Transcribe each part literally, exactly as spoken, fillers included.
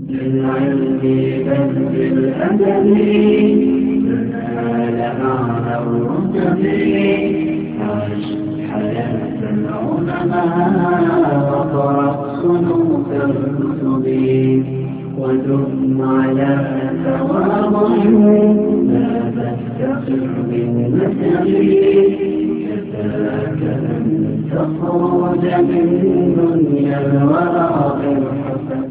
بالعلم بل بالأدب تنال أعلى الرتب. عش حياة العلماء وقرأ صنوف الكتب ودم على تواضع لا تفتخر بالنسب. كفاك أن تخرج من دنيا الورى بالحسب.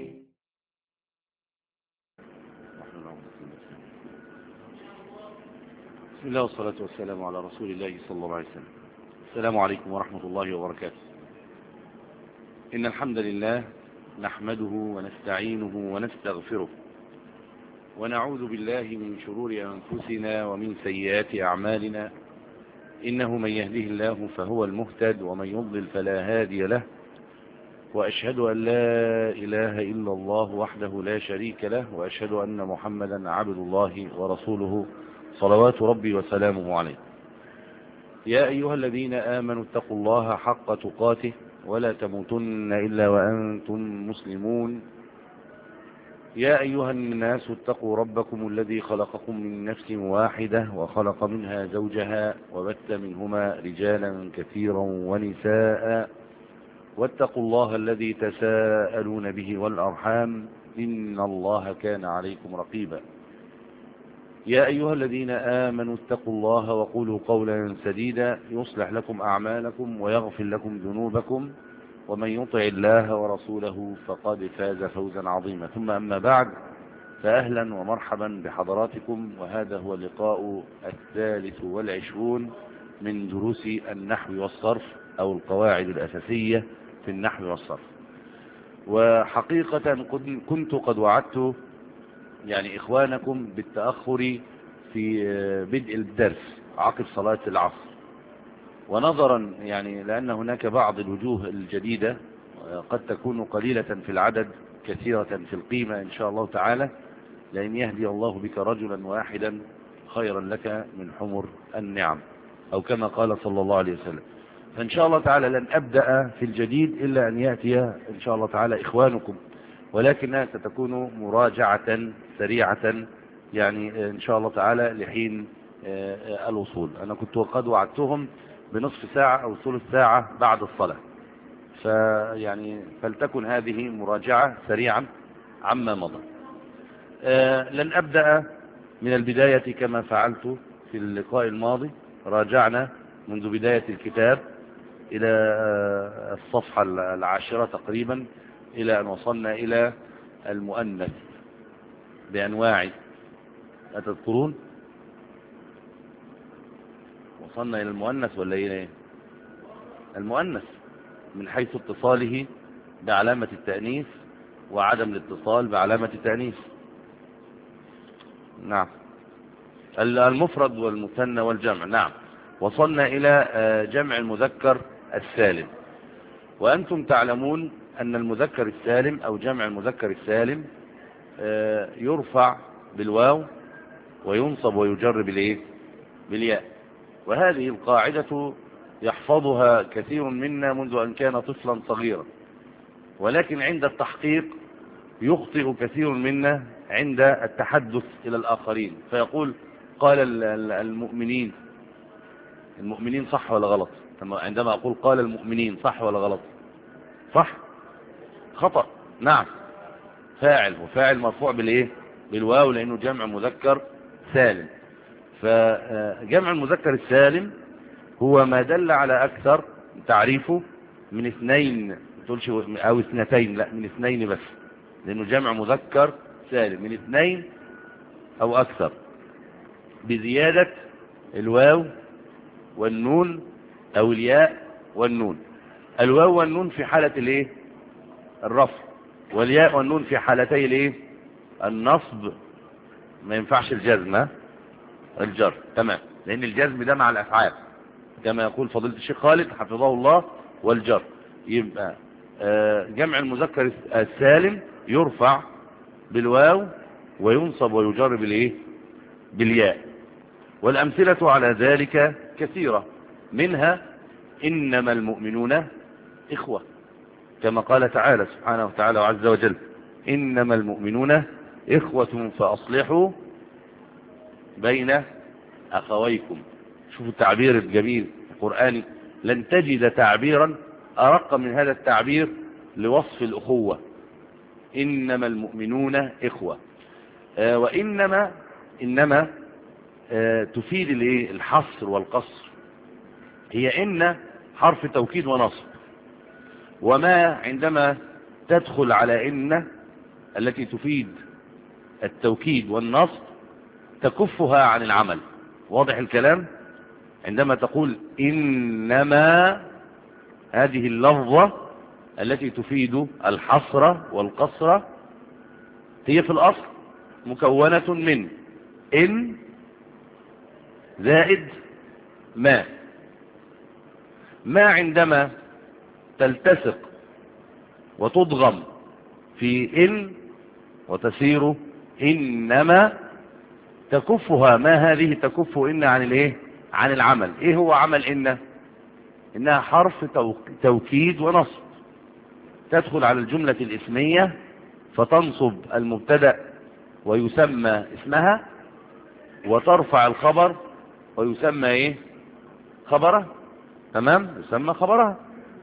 بسم الله والصلاة والسلام على رسول الله صلى الله عليه وسلم. السلام عليكم ورحمة الله وبركاته. إن الحمد لله نحمده ونستعينه ونستغفره ونعوذ بالله من شرور أنفسنا ومن سيئات أعمالنا. إنه من يهده الله فهو المهتد ومن يضلل فلا هادي له. وأشهد أن لا إله إلا الله وحده لا شريك له وأشهد أن محمدا عبد الله ورسوله صلوات ربي وسلامه عليه. يا أيها الذين آمنوا اتقوا الله حق تقاته ولا تموتن إلا وأنتم مسلمون. يا أيها الناس اتقوا ربكم الذي خلقكم من نفس واحدة وخلق منها زوجها وبث منهما رجالا كثيرا ونساء واتقوا الله الذي تساءلون به والأرحام إن الله كان عليكم رقيبا. يا أيها الذين آمنوا اتقوا الله وقولوا قولا سديدا يصلح لكم أعمالكم ويغفر لكم ذنوبكم ومن يطع الله ورسوله فقد فاز فوزا عظيما. ثم أما بعد، فأهلا ومرحبا بحضراتكم، وهذا هو اللقاء الثالث والعشرون من دروس النحو والصرف أو القواعد الأساسية في النحو والصرف. وحقيقة كنت قد وعدت يعني إخوانكم بالتأخر في بدء الدرس عقب صلاة العصر، ونظرا يعني لأن هناك بعض الوجوه الجديدة قد تكون قليلة في العدد كثيرة في القيمة إن شاء الله تعالى، لأن يهدي الله بك رجلا واحدا خيرا لك من حمر النعم، أو كما قال صلى الله عليه وسلم. فإن شاء الله تعالى لن أبدأ في الجديد إلا أن يأتي إن شاء الله تعالى إخوانكم، ولكنها ستكون مراجعة سريعة يعني إن شاء الله تعالى لحين الوصول. أنا كنت قد وعدتهم بنصف ساعة أو ثلث ساعة بعد الصلاة، فيعني فلتكن هذه مراجعة سريعا عما مضى. لن أبدأ من البداية كما فعلت في اللقاء الماضي. راجعنا منذ بداية الكتاب إلى الصفحة العاشرة تقريبا إلى أن وصلنا إلى المؤنث بأنواع. أتذكرون وصلنا إلى المؤنث ولا إلى المؤنث من حيث اتصاله بعلامة التأنيث وعدم الاتصال بعلامة التأنيث؟ نعم. المفرد والمثنى والجمع. نعم. وصلنا إلى جمع المذكر السالم، وأنتم تعلمون أن المذكر السالم أو جمع المذكر السالم يرفع بالواو وينصب ويجر بالإيه؟ بالياء. وهذه القاعدة يحفظها كثير منا منذ أن كان طفلا صغيرا، ولكن عند التحقيق يخطئ كثير منا عند التحدث إلى الآخرين، فيقول قال المؤمنين. المؤمنين صح ولا غلط؟ عندما أقول قال المؤمنين صح ولا غلط؟ صح؟ خطأ. نعم. فاعل، وفاعل مرفوع بالإيه؟ بالواو، لأنه جمع مذكر سالم. فجمع المذكر السالم هو ما دل على أكثر تعريفه من اثنين، تقولش أو اثنتين، لا من اثنين بس، لأنه جمع مذكر سالم من اثنين أو أكثر بزيادة الواو والنون أو الياء والنون. الواو والنون في حالة الايه؟ الرفع، والياء والنون في حالتي الايه؟ النصب. ما ينفعش الجزم، الجر. تمام، لأن الجزم ده مع الأفعال كما يقول فضيلة الشيخ خالد حفظه الله، والجر. يبقى جمع المذكر السالم يرفع بالواو وينصب ويجر بالايه؟ بالياء. والأمثلة على ذلك كثيرة، منها إنما المؤمنون إخوة، كما قال تعالى سبحانه وتعالى وعز وجل إنما المؤمنون إخوة فأصلحوا بين أخويكم. شوفوا التعبير الجميل القرآني، لن تجد تعبيرا أرق من هذا التعبير لوصف الأخوة. إنما المؤمنون إخوة. آه وإنما إنما آه تفيد الحصر والقصر. هي إن حرف توكيد ونصب، وما عندما تدخل على إن التي تفيد التوكيد والنصب تكفها عن العمل. واضح الكلام؟ عندما تقول إنما، هذه اللفظة التي تفيد الحصر والقصر هي في الأصل مكونة من إن زائد ما. ما عندما تلتصق وتضغم في إن وتسير إنما تكفها، ما هذه تكف إن عن الإيه؟ عن العمل. إيه هو عمل إن؟ إنها حرف توكيد ونصب، تدخل على الجملة الاسمية فتنصب المبتدأ ويسمى اسمها، وترفع الخبر ويسمى إيه؟ خبره. تمام؟ يسمى خبرها.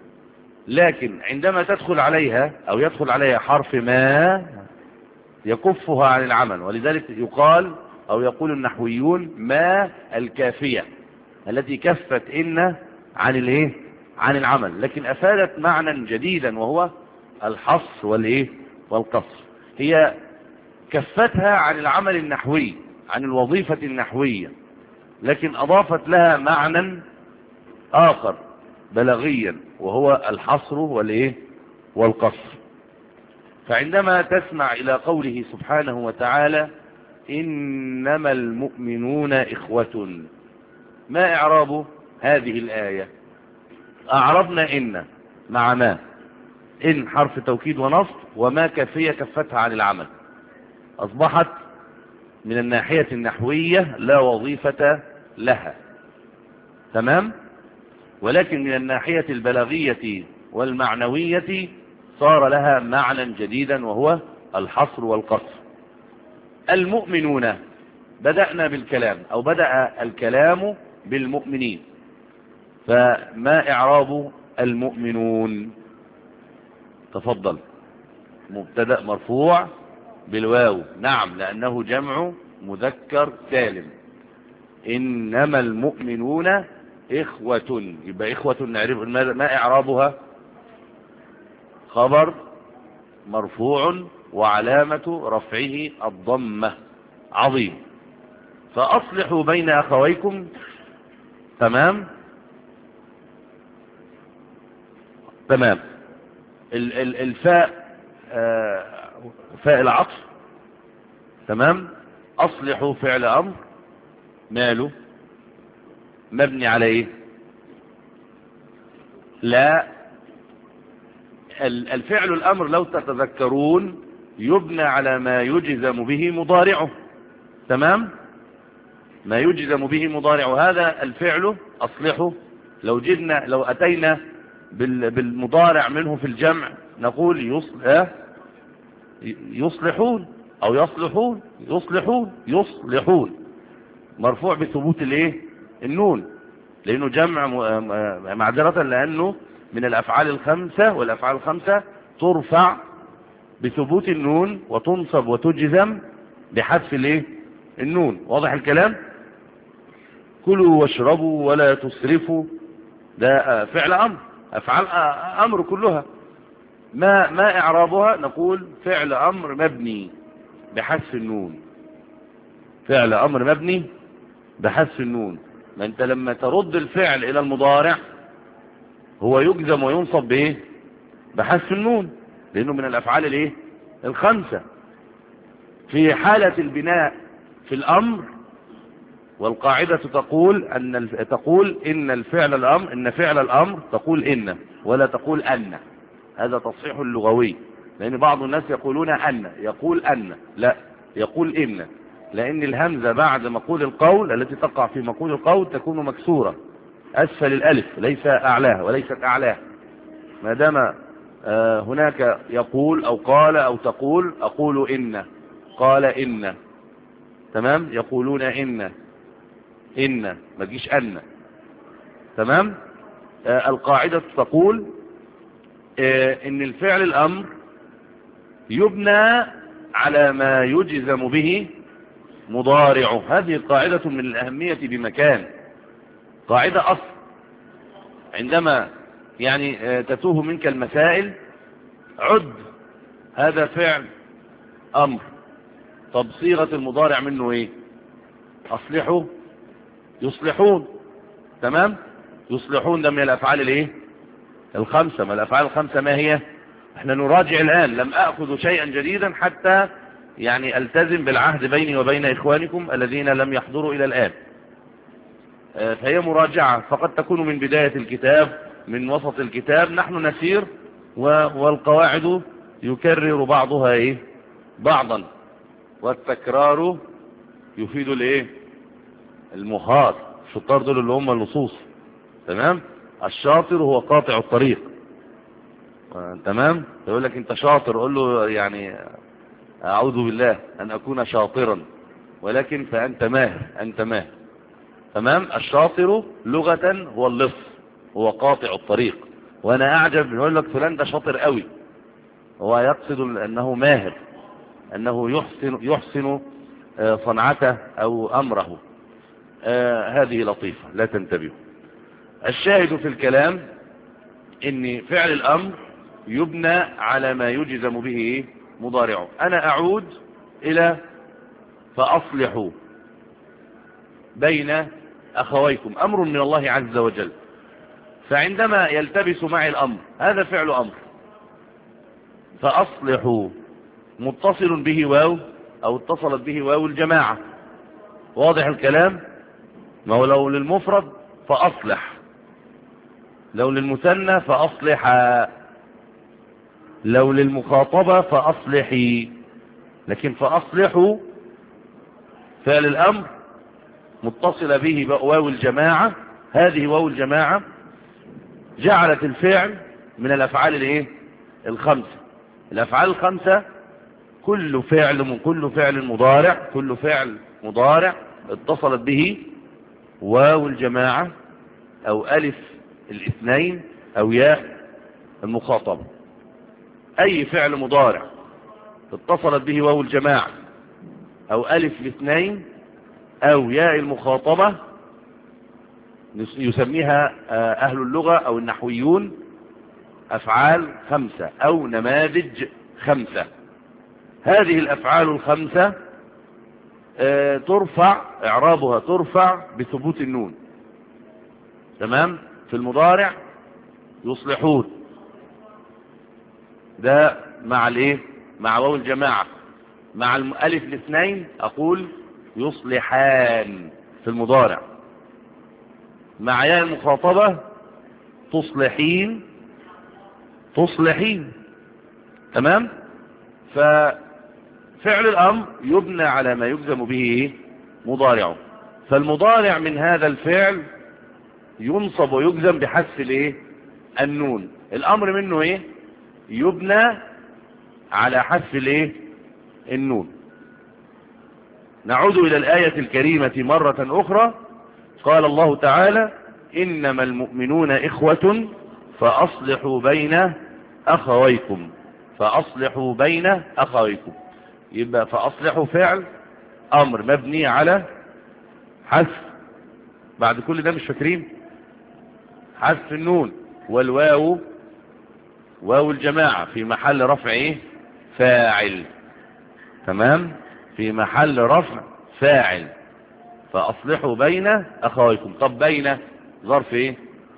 لكن عندما تدخل عليها أو يدخل عليها حرف ما يكفها عن العمل، ولذلك يقال أو يقول النحويون ما الكافية التي كفت إن عن الايه؟ عن العمل، لكن أفادت معنى جديدا وهو الحصر والايه؟ والقصر. هي كفتها عن العمل النحوي، عن الوظيفة النحوية، لكن أضافت لها معنى آخر بلاغيا وهو الحصر والايه؟ والقصر. فعندما تسمع إلى قوله سبحانه وتعالى إنما المؤمنون إخوة، ما إعراب هذه الآية؟ أعربنا إن مع ما، إن حرف توكيد ونصب، وما كافية كفتها عن العمل، أصبحت من الناحية النحوية لا وظيفة لها. تمام؟ ولكن من الناحية البلاغية والمعنوية صار لها معنى جديدا وهو الحصر والقصر. المؤمنون، بدأنا بالكلام أو بدأ الكلام بالمؤمنين، فما إعراب المؤمنون؟ تفضل. مبتدأ مرفوع بالواو، نعم، لأنه جمع مذكر سالم. إنما المؤمنون إخوة، يبقى إخوة نعرف ما إعرابها؟ خبر مرفوع وعلامة رفعه الضمة. عظيم. فأصلحوا بين أخويكم. تمام تمام. الفاء فاء العطف. تمام. أصلحوا فعل أمر، ماله؟ مبني على ايه؟ لا، الفعل الأمر لو تتذكرون يبنى على ما يجزم به مضارعه. تمام. ما يجزم به مضارعه، هذا الفعل أصلحه. لو جدنا لو أتينا بالمضارع منه في الجمع نقول يصلح يصلحون أو يصلحون يصلحون يصلحون، مرفوع بثبوت الايه؟ النون، لأنه جمع معذرة، لأنه من الأفعال الخمسة، والأفعال الخمسة ترفع بثبوت النون وتنصب وتجزم بحذف الايه؟ النون. واضح الكلام؟ كلوا واشربوا ولا تسرفوا، ده فعل أمر، أفعال أمر كلها. ما ما إعرابها؟ نقول فعل أمر مبني بحذف النون. فعل أمر مبني بحذف النون. ما أنت لما ترد الفعل إلى المضارع هو يجزم وينصب بإيه؟ بحذف النون، لأنه من الأفعال الإيه؟ الخمسة. في حالة البناء في الأمر، والقاعدة تقول أن تقول إن الفعل الأمر إن فعل الأمر تقول إن ولا تقول أن. هذا تصحيح اللغوي، لأن بعض الناس يقولون أن، يقول أن، لا، يقول إن، لأن الهمزة بعد مقول القول التي تقع في مقول القول تكون مكسورة أسفل الألف، ليس أعلاها وليست أعلاها. ما دام آه هناك يقول أو قال أو تقول، أقول إن، قال إن، تمام، يقولون إن، إن ما تجيش أن، تمام. آه القاعدة تقول آه إن الفعل الأمر يبنى على ما يجزم به مضارعه. هذه قاعدة من الأهمية بمكان، قاعدة أصل. عندما يعني آه تتوه منك المسائل، عد هذا فعل أمر، طب صيغة المضارع منه إيه؟ أصلحوا، يصلحون، تمام. يصلحون ده من الأفعال الإيه؟ الخمسة. ما الأفعال الخمسة ما هي؟ احنا نراجع الآن، لم أخذ شيئا جديدا حتى يعني ألتزم بالعهد بيني وبين إخوانكم الذين لم يحضروا إلى الآن. آه فهي مراجعة، فقد تكون من بداية الكتاب، من وسط الكتاب، نحن نسير والقواعد يكرر بعضها إيه؟ بعضا، والتكرار يفيد الايه؟ المهار. الشطار دول اللي هم اللصوص، تمام. الشاطر هو قاطع الطريق، تمام. يقول لك انت شاطر، قول له يعني اعوذ بالله ان اكون شاطرا، ولكن فانت ماهر، انت ماهر، تمام. الشاطر لغة هو اللص، هو قاطع الطريق. وانا اعجب يقول لك فلان ده شاطر قوي، هو يقصد انه ماهر، انه يحسن يحسن صنعته او امره. آه هذه لطيفة، لا تنتبهوا. الشاهد في الكلام ان فعل الامر يبنى على ما يجزم به مضارعه. انا اعود الى فاصلحوا بين اخويكم، امر من الله عز وجل. فعندما يلتبس معي الامر، هذا فعل امر، فاصلحوا متصل به واو او اتصلت به واو الجماعة، واضح الكلام. ما هو لو للمفرد فاصلح، لو للمثنى فاصلحا، لو للمخاطبة فاصلحي، لكن فاصلحوا فعل الامر متصل به واو الجماعة. هذه واو الجماعة جعلت الفعل من الافعال الايه؟ الخمسة. الافعال الخمسة كل فعل من كل فعل مضارع، كل فعل مضارع اتصلت به واو الجماعة او الف الاثنين او ياء المخاطبة. اي فعل مضارع اتصلت به واو الجماعة او الف الاثنين او ياء المخاطبة يسميها اهل اللغة او النحويون افعال خمسة او نماذج خمسة. هذه الافعال الخمسة اه ترفع اعرابها، ترفع بثبوت النون، تمام. في المضارع يصلحون، ده مع الايه؟ مع واو الجماعة. مع الالف الاثنين اقول يصلحان في المضارع. مع ياء المخاطبة تصلحين، تصلحين، تمام. ففعل الامر يبنى على ما يجزم به مضارعه. فالمضارع من هذا الفعل ينصب ويجزم بحذف الايه؟ النون. الامر منه ايه؟ يبنى على حذف الايه؟ النون. نعود الى الاية الكريمة مرة اخرى. قال الله تعالى انما المؤمنون اخوة فاصلحوا بين اخويكم، فاصلحوا بين اخويكم. يبقى فاصلحوا فعل امر مبني على حذف، بعد كل ده مش فاكرين؟ حذف النون، والواو واو الجماعة في محل رفع ايه؟ فاعل، تمام، في محل رفع فاعل. فاصلحوا بين اخويكم. طب بين ظرف ايه؟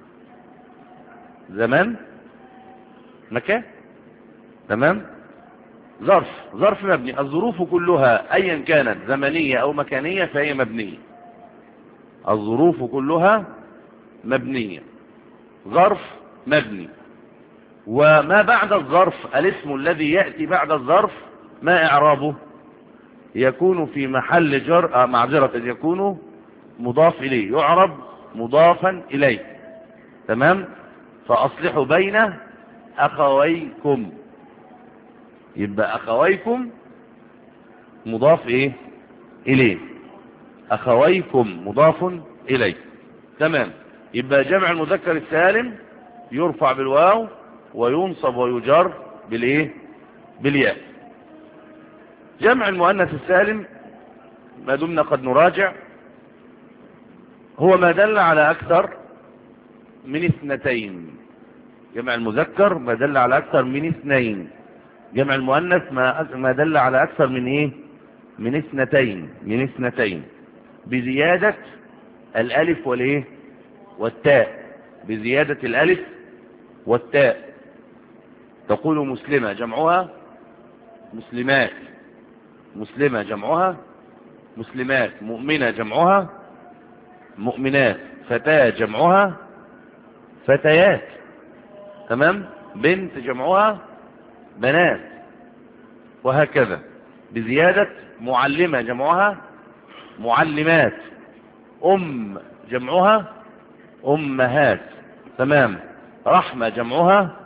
زمان، مكان، تمام. ظرف، ظرف مبني. الظروف كلها ايا كانت زمنية او مكانية فهي مبنية. الظروف كلها مبنية، ظرف مبني. وما بعد الظرف، الاسم الذي يأتي بعد الظرف ما اعرابه؟ يكون في محل جر، آه معذرة، يكون مضاف اليه، يعرب مضافا اليه، تمام. فاصلحوا بين أخويكم. يبقى أخويكم مضاف إيه إليه، أخويكم مضاف إليه. تمام. يبقى جمع المذكر السالم يرفع بالواو وينصب ويجر بالإيه بالياء. جمع المؤنث السالم ما دمنا قد نراجع هو ما دل على أكثر من اثنتين. جمع المذكر ما دل على أكثر من اثنين. جمع المؤنث ما ما دل على أكثر من إيه من اثنتين من اثنتين بزيادة الألف والإيه والتاء، بزيادة الألف والتاء. تقول مسلمة جمعها مسلمات، مسلمة جمعها مسلمات، مؤمنة جمعها مؤمنات، فتاة جمعها فتيات. تمام. بنت جمعها بنات، وهكذا بزيادة. معلمة جمعها معلمات، أم جمعها أمهات. تمام. رحمة جمعها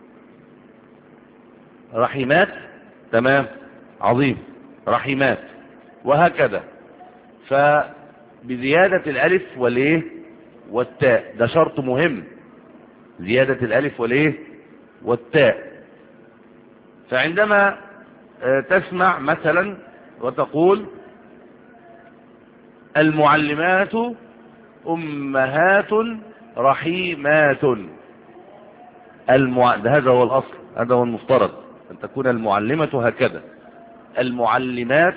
رحيمات. تمام. عظيم. رحيمات، وهكذا. فبزيادة الألف والإيه والتاء، ده شرط مهم، زيادة الألف والإيه والتاء. فعندما تسمع مثلا وتقول المعلمات أمهات رحيمات، المع... هذا هو الأصل، هذا هو المفترض أن تكون المعلمة هكذا. المعلمات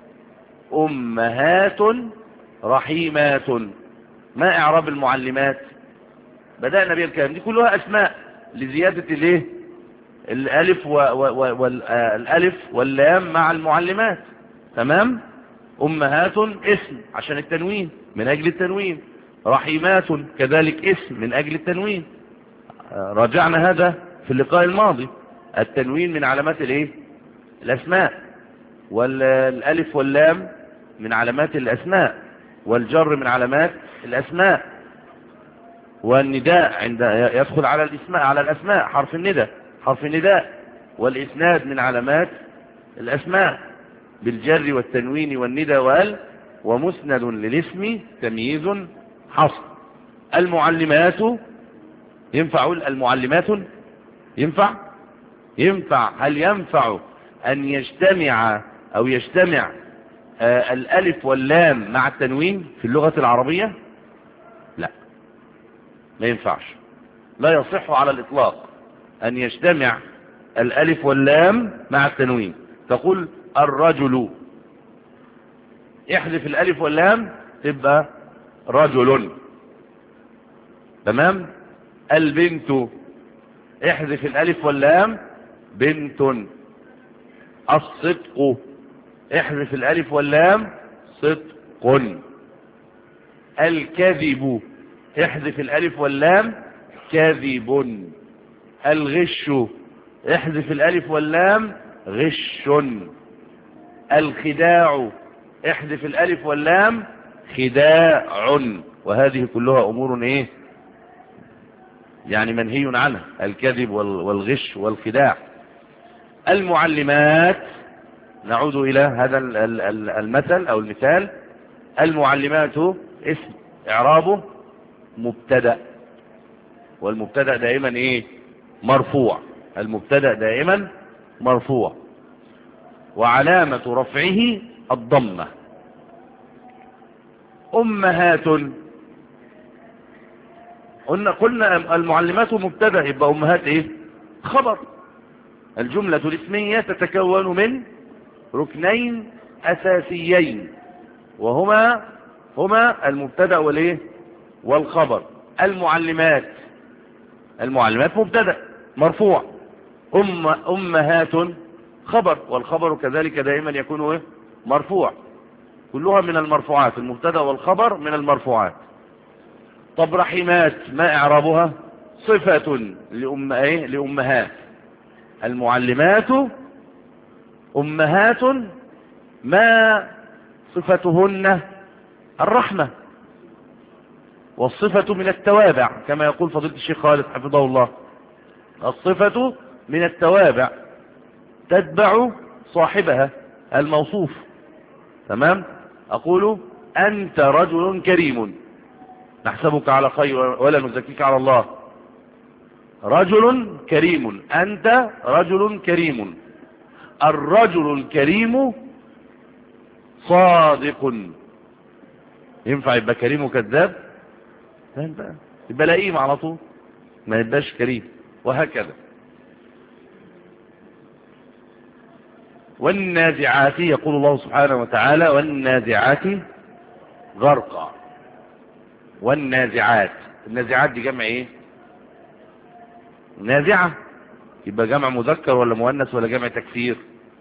أمهات رحيمات. ما إعراب المعلمات؟ بدأنا بها الكلام، دي كلها أسماء لزيادة الايه الألف والألف واللام مع المعلمات. تمام. أمهات اسم عشان التنوين، من أجل التنوين. رحيمات كذلك اسم من أجل التنوين. راجعنا هذا في اللقاء الماضي. التنوين من علامات الايه الأسماء، والألف واللام من علامات الأسماء، والجر من علامات الأسماء، والنداء عند يدخل على الاسماء على الأسماء حرف النداء حرف النداء، والإسناد من علامات الأسماء بالجر والتنوين والنداء وال، ومسند للاسم تمييز حصر. المعلمات ينفع المعلمات ينفع ينفع هل ينفع أن يجتمع أو يجتمع آه الألف واللام مع التنوين في اللغة العربية؟ لا، ما ينفعش، لا يصح على الإطلاق أن يجتمع الألف واللام مع التنوين. تقول الرجل، احذف الألف واللام تبقى رجل. تمام. البنت، احذف الألف واللام بنت. الصدق، احذف الألف واللام صدق. الكذب، احذف الألف واللام كذب. الغش، احذف الألف واللام غش. الخداع، احذف الألف واللام خداع. وهذه كلها أمور ايه يعني منهي عنها، الكذب والغش والخداع. المعلمات، نعود إلى هذا المثل أو المثال. المعلمات اسم إعرابه مبتدأ، والمبتدأ دائما إيه مرفوع. المبتدأ دائما مرفوع، وعلامة رفعه الضمة. أمهات، قلنا قلنا المعلمات مبتدأ، يبقى أمهات إيه خبر. الجملة الاسمية تتكون من ركنين أساسيين، وهما هما المبتدأ والإيه والخبر. المعلمات، المعلمات مبتدأ مرفوع. أم أمهات خبر، والخبر كذلك دائما يكون إيه مرفوع. كلها من المرفوعات، المبتدأ والخبر من المرفوعات. طب رحيمات ما إعرابها؟ صفة لأم إيه لأمهات. المعلمات أمهات ما صفتهن الرحمة، والصفة من التوابع كما يقول فضيلة الشيخ خالد حفظه الله. الصفة من التوابع تتبع صاحبها الموصوف. تمام. أقول أنت رجل كريم، نحسبك على خير ولا نزكيك على الله. رجل كريم، أنت رجل كريم. الرجل الكريم صادق. ينفع يبقى كريم وكذاب؟ يبقى لئيم على طول، ما يبقاش كريم. وهكذا. والنازعات، يقول الله سبحانه وتعالى والنازعات غرقا. والنازعات، النازعات دي جمع ايه؟ نازعة. يبقى جمع مذكر ولا مؤنث ولا جمع تكسير؟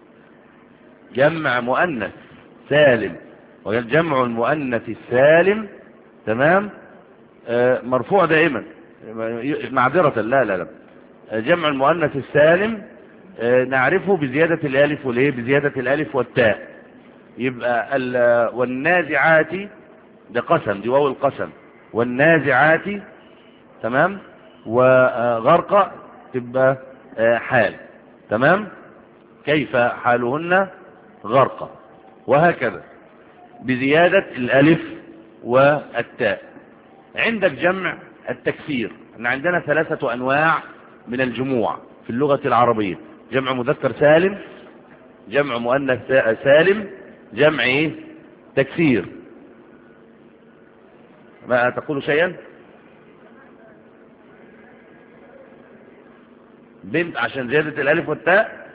جمع مؤنث سالم. وجمع المؤنث السالم تمام آه مرفوع دائما، معذرة، لا لا لا جمع المؤنث السالم آه نعرفه بزيادة الالف والايه، بزيادة الالف والتاء. يبقى والنازعات ده قسم، دي واو القسم. والنازعات تمام. وغرق تبقى حال. تمام. كيف حالهن؟ غرق. وهكذا بزيادة الالف والتاء. عندك جمع التكسير. ان عندنا ثلاثة انواع من الجموع في اللغة العربية: جمع مذكر سالم، جمع مؤنث سالم، جمع ايه؟ تكسير. ما تقول شيئا؟ بنت عشان زيادة الالف والتاء،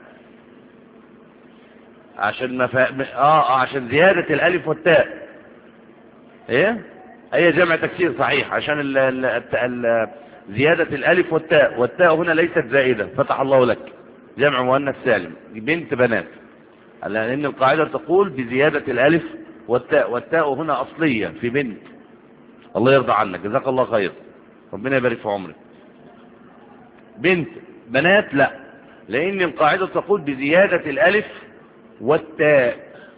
عشان ما فا... اه عشان زيادة الالف والتاء. ايه هي جمع تكسير صحيح، عشان ال... ال... ال... زيادة الالف والتاء، والتاء هنا ليست زائدة، فتح الله لك. جمع مؤنث سالم بنت بنات، لان القاعدة تقول بزيادة الالف والتاء، والتاء هنا اصلية في بنت. الله يرضى عنك، جزاك الله خير، ربنا يبارك في عمرك. بنت بنات لا، لان القاعدة تقول بزيادة الالف والتاء،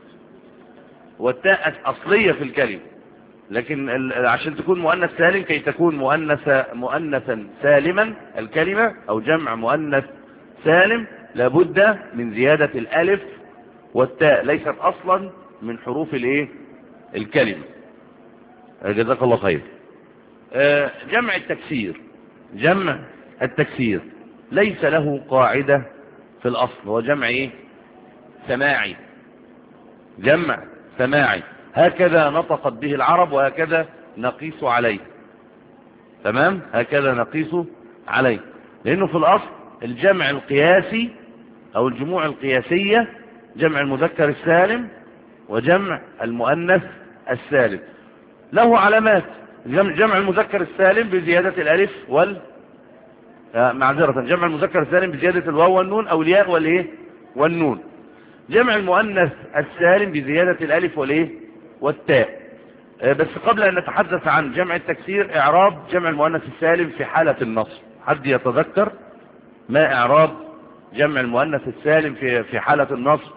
والتاء اصلية في الكلمة. لكن عشان تكون مؤنث سالم، كي تكون مؤنث مؤنثا سالما الكلمة او جمع مؤنث سالم، لابد من زيادة الالف والتاء، ليست اصلا من حروف الايه الكلمة. جزاك الله خير. جمع التكسير، جمع التكسير ليس له قاعدة في الاصل، هو جمع ايه؟ سماعي. جمع سماعي، هكذا نطقت به العرب وهكذا نقيس عليه. تمام، هكذا نقيس عليه، لانه في الاصل الجمع القياسي او الجموع القياسية جمع المذكر السالم وجمع المؤنث السالم. له علامات. جمع المذكر السالم بزيادة الالف وال معذرة جمع المذكر السالم بزيادة الواو والنون او الياء والايه والنون. جمع المؤنث السالم بزيادة الالف والايه والتاء. بس قبل ان نتحدث عن جمع التكسير، اعراب جمع المؤنث السالم في حالة النصب. حد يتذكر ما اعراب جمع المؤنث السالم في في حالة النصب؟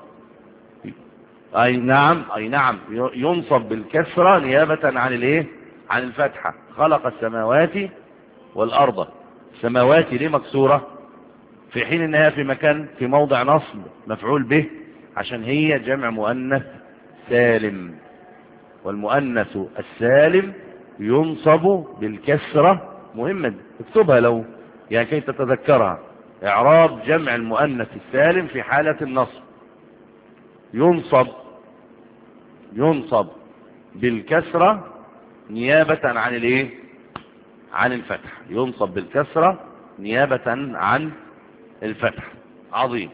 اي نعم، اي نعم ينصب بالكسرة نيابة عن الايه عن الفتحة. خلق السماوات والارض. السماوات ليه مكسورة في حين انها في مكان في موضع نصب مفعول به؟ عشان هي جمع مؤنث سالم، والمؤنث السالم ينصب بالكسرة. مهمة اكتبها لو يعني كي تتذكرها. اعراب جمع المؤنث السالم في حالة النصب: ينصب ينصب بالكسرة نيابة عن الايه عن الفتح. ينصب بالكسرة نيابة عن الفتح. عظيم.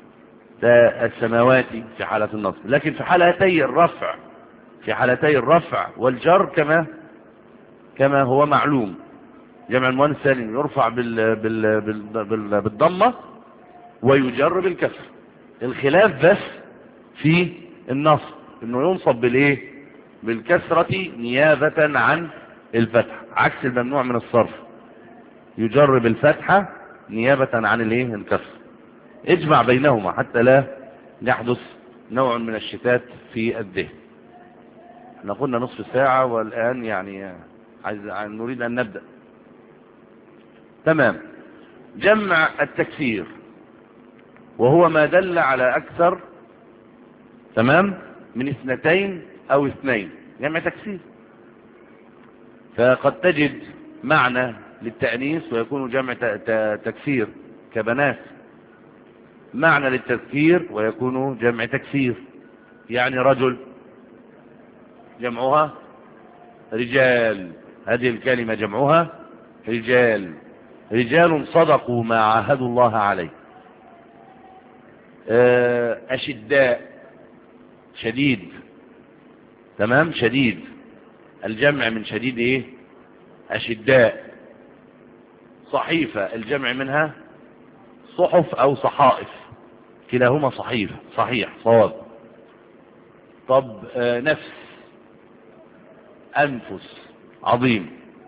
ده السماوات في حالة النصب. لكن في حالتي الرفع في حالتي الرفع والجر كما كما هو معلوم، جمع المؤنث السالم يرفع بال بال بال بال بالضمة ويجر بالكسر. الخلاف بس في النصب، انه ينصب بالايه بالكسرة نيابة عن الفتح، عكس الممنوع من الصرف، يجر بالفتحة نيابة عن الايه الكسر. اجمع بينهما حتى لا يحدث نوع من الشتات في الذهن. احنا قلنا نصف ساعة والآن يعني عايز نريد أن نبدأ. تمام. جمع التكسير وهو ما دل على أكثر تمام من اثنتين أو اثنين، جمع تكسير. فقد تجد معنى للتأنيث ويكون جمع تكسير كبنات، معنى للتذكير ويكون جمع تكسير، يعني رجل جمعها رجال، هذه الكلمة جمعها رجال، رجال صدقوا ما عاهدوا الله عليه. أشداء شديد، تمام، شديد، الجمع من شديد ايه؟ أشداء. صحيفة الجمع منها صحف أو صحائف، كلاهما صحيفة، صحيح، صواب. طب آه نفس، أنفس، عظيم.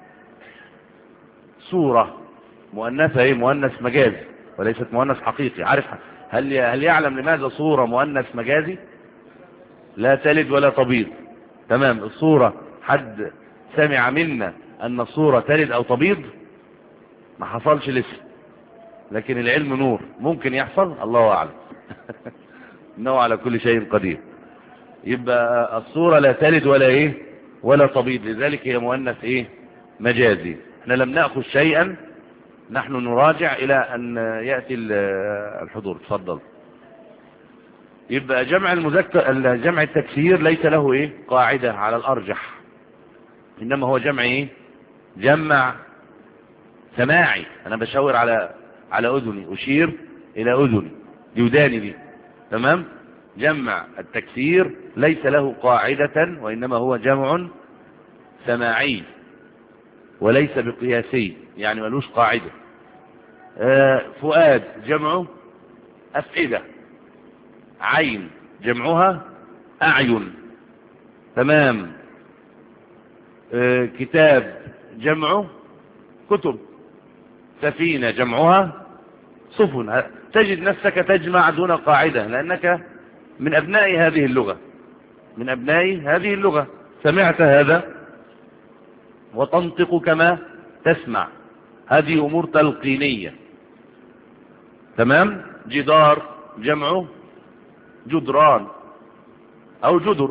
صورة مؤنثة ايه؟ مؤنث مجازي وليست مؤنث حقيقي. عارف هل هل يعلم لماذا صورة مؤنث مجازي؟ لا تلد ولا تبيض. تمام. الصورة حد سمع منا أن الصورة تلد أو تبيض؟ ما حصلش لسه، لكن العلم نور، ممكن يحصل، الله أعلم. إنه على كل شيء قدير. يبقى الصورة لا تلد ولا إيه ولا تبيض، لذلك هي مؤنث إيه؟ مجازي. احنا لم نأخذ شيئا، نحن نراجع إلى أن يأتي الحضور. تفضل. يبقى جمع المذكر، جمع التكسير ليس له إيه؟ قاعدة على الأرجح، إنما هو جمع إيه؟ جمع سماعي. أنا بشاور على على أذني، أشير إلى أذني، دي وداني دي، تمام. جمع التكسير ليس له قاعدة، وإنما هو جمع سماعي وليس بقياسي، يعني ملوش قاعدة. آه فؤاد جمعه أفئدة، عين جمعها أعين، تمام. آه كتاب جمعه كتب، سفينة جمعها سفن. تجد نفسك تجمع دون قاعدة، لأنك من أبناء هذه اللغة، من أبناء هذه اللغة، سمعت هذا وتنطق كما تسمع، هذه أمور تلقينية، تمام. جدار جمعه جدران أو جدر.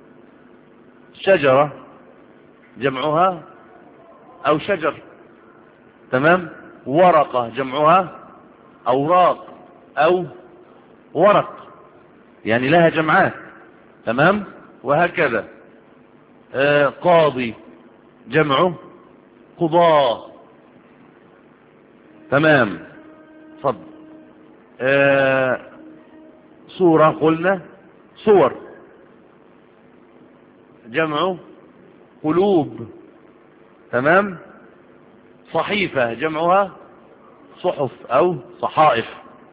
شجرة جمعها أو شجر، تمام. ورقة جمعها أوراق أو ورق، يعني لها جمعات، تمام. وهكذا. آه قاضي جمعه قضاة، تمام. صد. آه صورة قلنا صور جمعه قلوب، تمام. صحيفة جمعها صحف أو صحائف.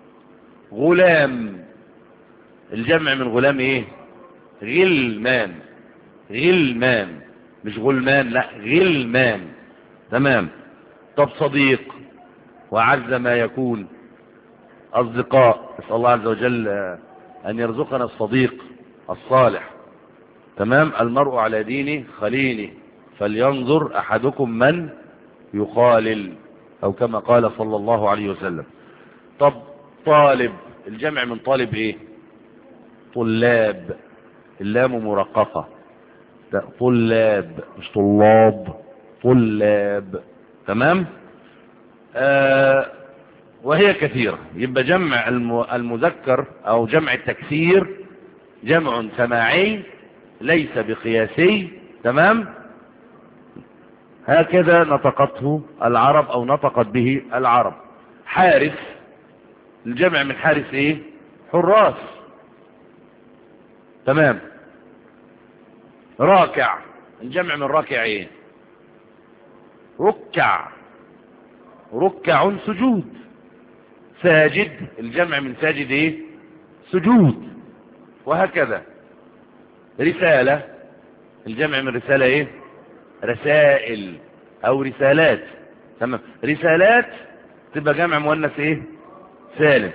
غلام الجمع من غلام ايه؟ غلمان، غلمان، مش غلمان، لا غلمان، تمام. طب صديق وعز ما يكون أصدقاء، نسأل الله عز وجل أن يرزقنا الصديق الصالح، تمام. المرء على دين خليله فلينظر أحدكم من يخالل، أو كما قال صلى الله عليه وسلم. طب طالب الجمع من طالب ايه؟ طلاب، اللام مرققة، طلاب مش طلاب، طلاب، تمام. آه وهي كثيرة. يبقى جمع المذكر أو جمع التكسير جمع سماعي ليس بقياسي، تمام. هكذا نطقته العرب أو نطقت به العرب. حارس الجمع من حارس ايه؟ حراس، تمام. راكع الجمع من راكع ايه؟ ركع، ركع سجود. ساجد الجمع من ساجد ايه؟ سجود. وهكذا. رسالة الجمع من رسالة ايه؟ رسائل او رسالات، تمام. رسالات تبقى جمع مؤنث ايه؟ سالم.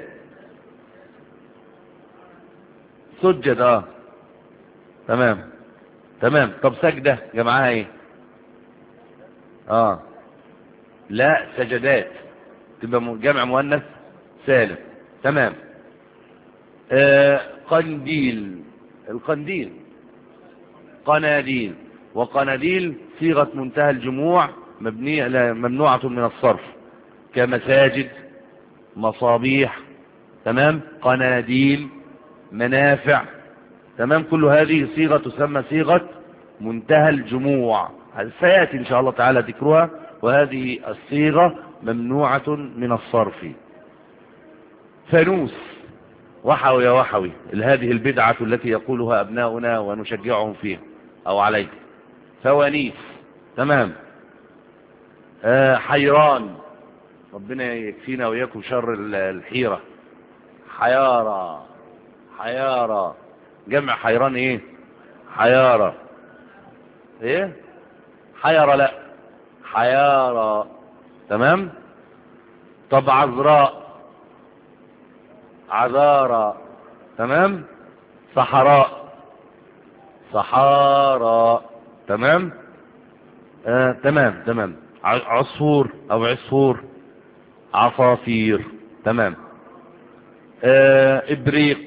سجد، اه تمام، تمام. طب سجدة جمعها ايه؟ اه لا سجدات، تبقى جمع مؤنث سالم. تمام. آه قنديل، القنديل قناديل، وقناديل صيغة منتهى الجموع مبنية ممنوعة من الصرف، كمساجد، مصابيح. تمام. قناديل، منافع. تمام. كل هذه صيغة تسمى صيغة منتهى الجموع، سيأتي إن شاء الله تعالى ذكرها. وهذه الصيغة ممنوعة من الصرف. فانوس، وحوي يا وحوي، هذه البدعة التي يقولها أبناؤنا ونشجعهم فيها أو عليها. فوانيس. تمام. آه حيران، ربنا يكفينا وإياكم شر الحيرة. حيارة، حيارة، جمع حيران ايه؟ حيارة. ايه؟ حيرة، لا، حيارة. تمام. طب عذراء، عذارى. تمام. صحراء، صحارى. تمام. آه تمام تمام. عصفور او عصفور، عصافير. تمام. آه ابريق،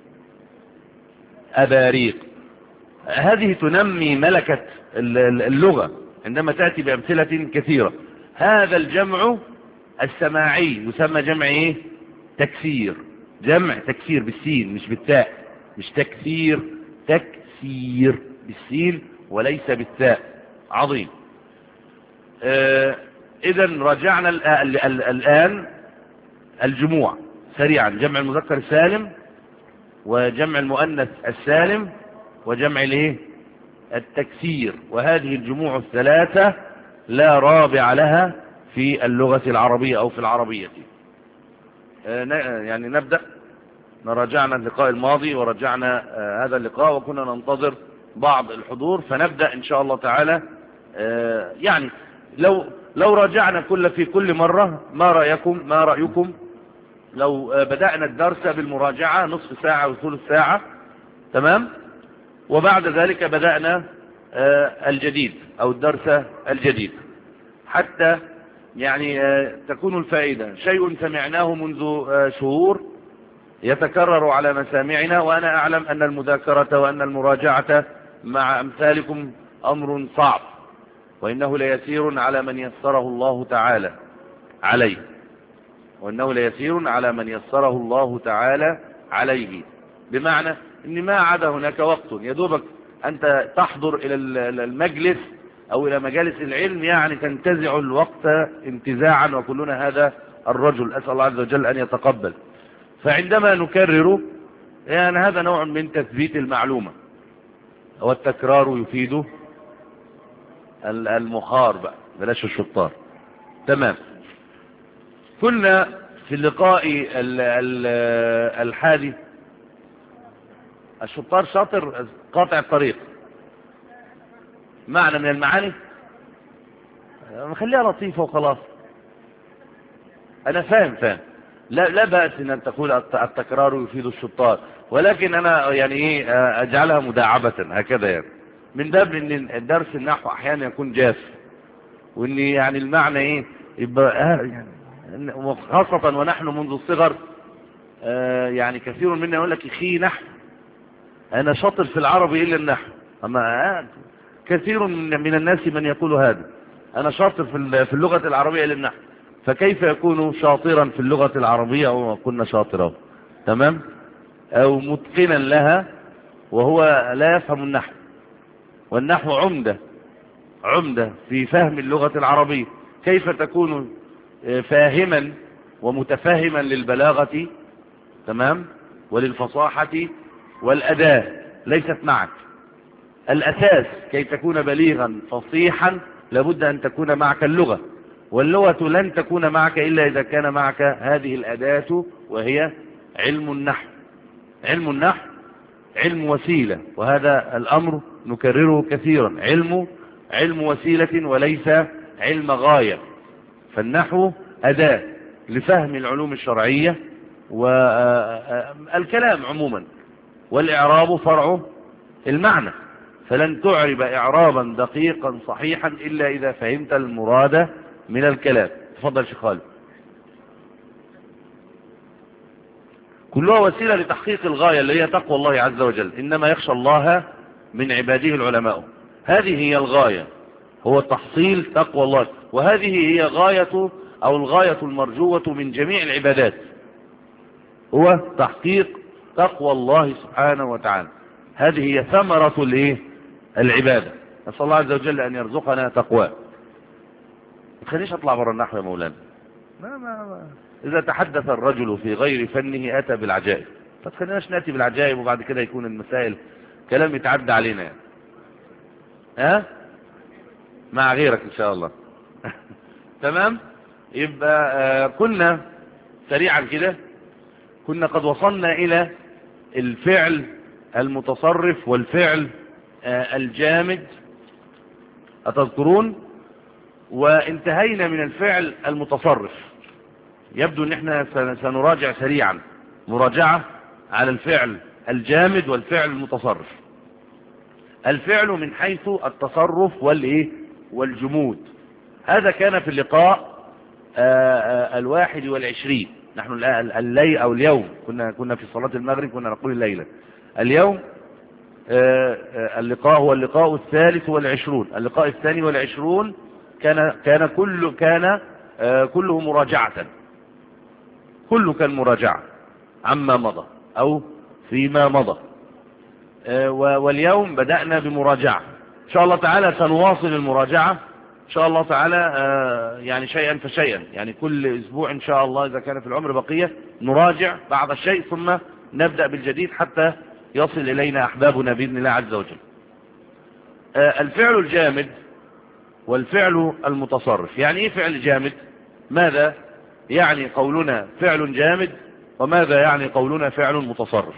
اباريق. هذه تنمي ملكة اللغة عندما تأتي بأمثلة كثيرة. هذا الجمع السماعي يسمى جمع ايه؟ تكسير. جمع تكسير بالسين مش بالتاء، مش تكسير، تكسير بالسين وليس بالتاء. عظيم. آه اذا رجعنا الآن الجموع سريعا: جمع المذكر السالم، وجمع المؤنث السالم، وجمع الايه؟ التكسير. وهذه الجموع الثلاثة لا رابع لها في اللغة العربية او في العربية. يعني نبدأ. نراجعنا اللقاء الماضي ورجعنا هذا اللقاء، وكنا ننتظر بعض الحضور، فنبدأ ان شاء الله تعالى. يعني لو لو راجعنا كل في كل مرة، ما رأيكم ما رأيكم لو بدأنا الدرس بالمراجعة نصف ساعة وثلث ساعة؟ تمام. وبعد ذلك بدأنا الجديد او الدرس الجديد، حتى يعني تكون الفائدة شيء سمعناه منذ شهور يتكرر على مسامعنا. وأنا أعلم أن المذاكرة وأن المراجعة مع أمثالكم أمر صعب، وإنه ليسير على من يسره الله تعالى عليه، وإنه ليسير على من يسره الله تعالى عليه. بمعنى أن ما عاد هناك وقت يدوبك أنت تحضر إلى المجلس أو إلى مجالس العلم، يعني تنتزع الوقت انتزاعا، وكلنا هذا الرجل، أسأل الله عز وجل أن يتقبل. فعندما نكرر، يعني هذا نوع من تثبيت المعلومة، والتكرار يفيد المخار بقى، بلاش الشطار. تمام. كنا في اللقاء الحادي الشطار شاطر قاطع الطريق، معنى من المعاني نخليها لطيفة وخلاص. انا فاهم فاهم لا لا بأس ان تقول التكرار يفيد الشطار، ولكن انا يعني ايه اجعلها مداعبة هكذا، يعني من باب ان الدرس النحو احيانا يكون جاف، وان يعني المعنى ايه يبقى يعني خاصة ونحن منذ الصغر. آه يعني كثير منا يقول لك اخي نحو، انا شاطر في العربي الا النحو. اما آه كثير من الناس من يقول هذا، انا شاطر في اللغة العربية الا النحو. فكيف يكون شاطرا في اللغة العربية او كنا شاطرا؟ تمام. او متقنا لها وهو لا يفهم النحو، والنحو عمدة عمدة في فهم اللغة العربية. كيف تكون فاهما ومتفهما للبلاغة، تمام، وللفصاحة والأداء؟ ليست معك. الأساس كي تكون بليغا فصيحا لابد أن تكون معك اللغة، واللغة لن تكون معك إلا إذا كان معك هذه الأداة، وهي علم النحو. علم النحو علم وسيلة، وهذا الأمر نكرره كثيرا. علم علم وسيلة وليس علم غاية. فالنحو أداة لفهم العلوم الشرعية والكلام عموما، والإعراب فرع المعنى. فلن تعرب إعرابا دقيقا صحيحا إلا إذا فهمت المراد من الكلام. تفضل شيخ خالد. كلها وسيلة لتحقيق الغاية اللي هي تقوى الله عز وجل. إنما يخشى الله من عباده العلماء. هذه هي الغاية، هو تحصيل تقوى الله، وهذه هي غاية أو الغاية المرجوة من جميع العبادات، هو تحقيق تقوى الله سبحانه وتعالى. هذه هي ثمرة الايه العبادة. نسأل الله عز وجل أن يرزقنا تقواه. ما تخليش أطلع برا النحو يا مولانا. ما ما ما. إذا تحدث الرجل في غير فنه أتى بالعجائب، فتخليناش نأتي بالعجائب وبعد كده يكون المسائل كلام يتعدى علينا يعني. ها مع غيرك إن شاء الله. تمام. يبقى آه كنا سريعا كده كنا قد وصلنا إلى الفعل المتصرف والفعل آه الجامد، أتذكرون؟ وانتهينا من الفعل المتصرف. يبدو ان احنا سنراجع سريعا مراجعة على الفعل الجامد والفعل المتصرف. الفعل من حيث التصرف والايه والجمود، هذا كان في اللقاء الواحد والعشرين. نحن الليل او اليوم كنا كنا في صلاة المغرب كنا نقول الليلة. اليوم اللقاء هو اللقاء الثالث والعشرون. اللقاء الثاني والعشرون كان كان كل كان كله مراجعة، كله كان مراجعة عما مضى أو فيما مضى. واليوم بدأنا بمراجعة إن شاء الله تعالى. سنواصل المراجعة إن شاء الله تعالى يعني شيئا فشيئا، يعني كل أسبوع إن شاء الله إذا كان في العمر بقية نراجع بعض الشيء ثم نبدأ بالجديد حتى يصل إلينا أحبابنا بإذن الله عز وجل. الفعل الجامد والفعل المتصرف. يعني إيه فعل جامد؟ ماذا يعني قولنا فعل جامد وماذا يعني قولنا فعل متصرف؟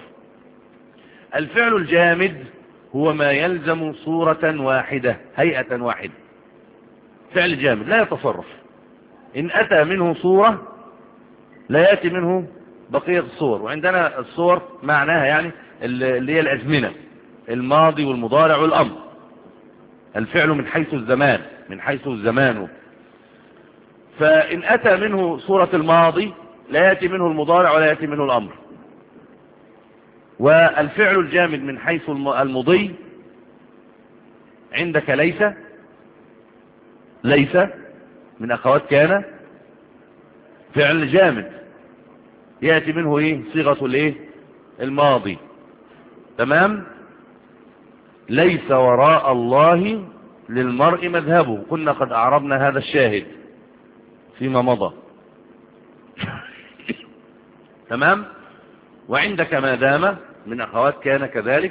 الفعل الجامد هو ما يلزم صورة واحدة، هيئة واحدة. فعل جامد لا يتصرف، إن أتى منه صورة لا يأتي منه بقية الصور. وعندنا الصور معناها يعني اللي هي الأزمنة، الماضي والمضارع والأمر. الفعل من حيث الزمان، من حيث الزمان. فإن أتى منه صورة الماضي لا يأتي منه المضارع ولا يأتي منه الأمر. والفعل الجامد من حيث المضي عندك ليس، ليس من أخوات كان فعل جامد يأتي منه إيه صيغة الإيه الماضي. تمام. ليس وراء الله للمرء مذهبه، كنا قد أعربنا هذا الشاهد فيما مضى. تمام. وعندك ما دام من أخوات كان كذلك.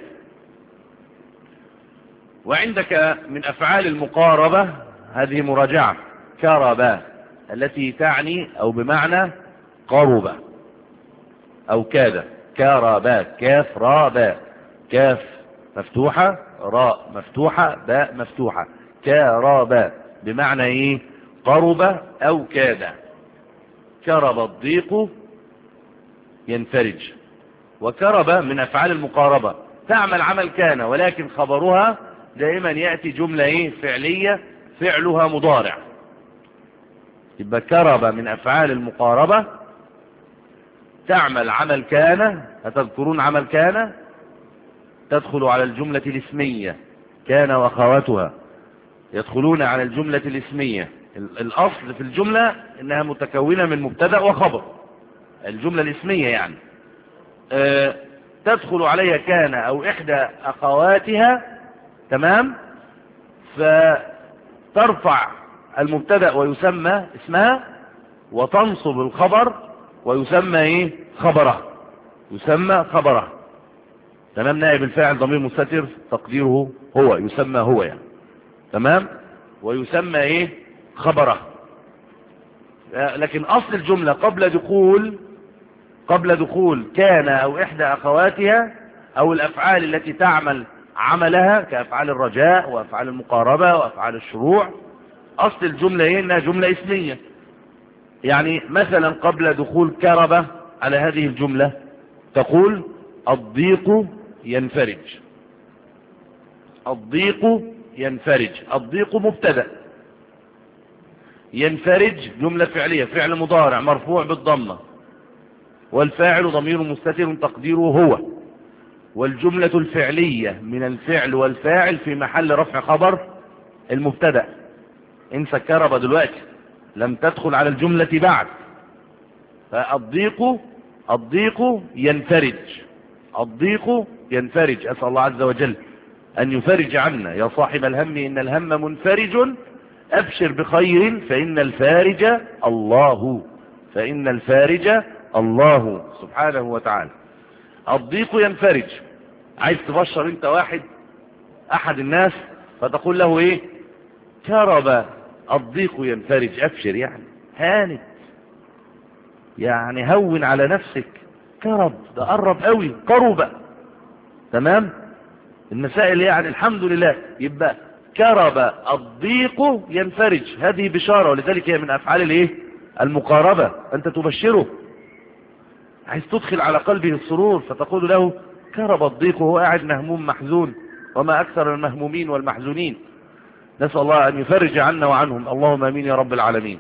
وعندك من أفعال المقاربة، هذه مراجعة، كربا التي تعني أو بمعنى قرب أو كاد. كربا، كاف را باء، كاف مفتوحة راء مفتوحة باء مفتوحة. كربا بمعنى ايه؟ قرب او كاد. كرب الضيق ينفرج. وكرب من افعال المقاربة، تعمل عمل كان ولكن خبرها دائما يأتي جملة ايه فعلية فعلها مضارع. يبقى كرب من افعال المقاربة، تعمل عمل كان. هتذكرون عمل كان تدخل على الجملة الاسمية، كان واخواتها يدخلون على الجملة الاسمية. الاصل في الجملة انها متكونة من مبتدأ وخبر، الجملة الاسمية يعني أه تدخل عليها كان او احدى اخواتها. تمام. فترفع المبتدأ ويسمى اسمها، وتنصب الخبر ويسمى ايه خبره، يسمى خبره. تمام. نائب الفاعل ضمير مستتر تقديره هو، يسمى هو يعني. تمام. ويسمى ايه خبره. لكن اصل الجملة قبل دخول قبل دخول كان او احدى اخواتها او الافعال التي تعمل عملها كافعال الرجاء وافعال المقاربة وافعال الشروع، اصل الجملة ايه انها جملة اسمية. يعني مثلا قبل دخول كربة على هذه الجملة تقول الضيق ينفرج. الضيق ينفرج، الضيق مبتدأ، ينفرج جملة فعلية فعل مضارع مرفوع بالضمة. والفاعل ضمير مستتر تقديره هو، والجملة الفعلية من الفعل والفاعل في محل رفع خبر المبتدأ. انسى كرب دلوقتي، لم تدخل على الجملة بعد. فالضيق الضيق ينفرج، الضيق ينفرج. أسأل الله عز وجل أن يفرج عنا. يا صاحب الهم إن الهم منفرج، أبشر بخير فإن الفارج الله، فإن الفارج الله سبحانه وتعالى. الضيق ينفرج. عايز تبشر انت واحد أحد الناس فتقول له ايه؟ كرب الضيق ينفرج، أبشر يعني هانت، يعني هون على نفسك. كرب ده قرب قوي، قرب. تمام. المسائل يعني الحمد لله. يبقى كرب الضيق ينفرج، هذه بشارة، ولذلك هي من أفعال الايه؟ المقاربة. أنت تبشره، عايز تدخل على قلبه السرور، فتقول له كرب الضيق، وهو قاعد مهموم محزون، وما أكثر المهمومين والمحزونين. نسأل الله أن يفرج عنا وعنهم، اللهم امين يا رب العالمين.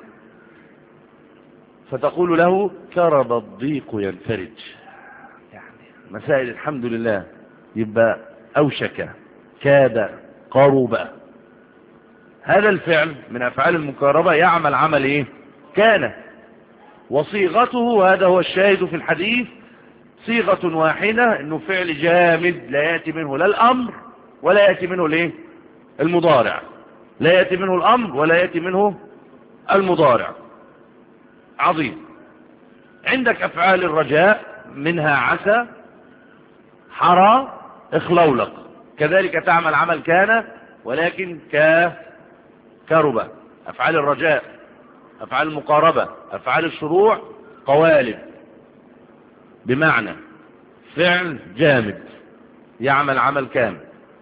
فتقول له كرب الضيق ينفرج، يعني مسائل الحمد لله. يبقى أوشك، كاد، قرب. هذا الفعل من أفعال المقاربة يعمل عمل إيه؟ كان. وصيغته، هذا هو الشاهد في الحديث، صيغة واحدة، إنه فعل جامد لا يأتي منه لا الأمر ولا يأتي منه الإيه؟ المضارع. لا يأتي منه الأمر ولا يأتي منه المضارع. عظيم. عندك أفعال الرجاء، منها عسى، حرى، اخلولق، كذلك تعمل عمل كان، ولكن ك كربة. أفعال الرجاء، أفعال المقاربة، أفعال الشروع، قوالب، بمعنى فعل جامد يعمل عمل كامل،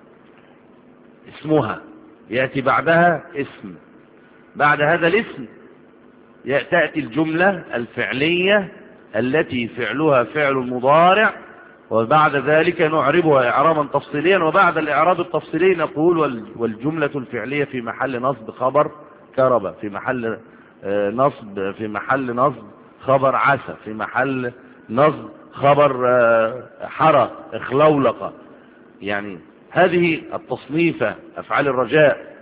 اسمها يأتي بعدها اسم، بعد هذا الاسم تأتي الجملة الفعلية التي فعلها فعل مضارع، وبعد ذلك نعربها إعرابا تفصيليا، وبعد الإعراب التفصيلي نقول والجملة الفعلية في محل نصب خبر كربة، في محل نصب في محل نصب خبر عسى، في محل نصب خبر حرى، اخلولق. يعني هذه التصنيفة، أفعال الرجاء،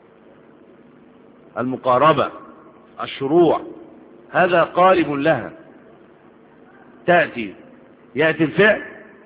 المقاربة، الشروع، هذا قالب لها. تأتي يأتي الفعل،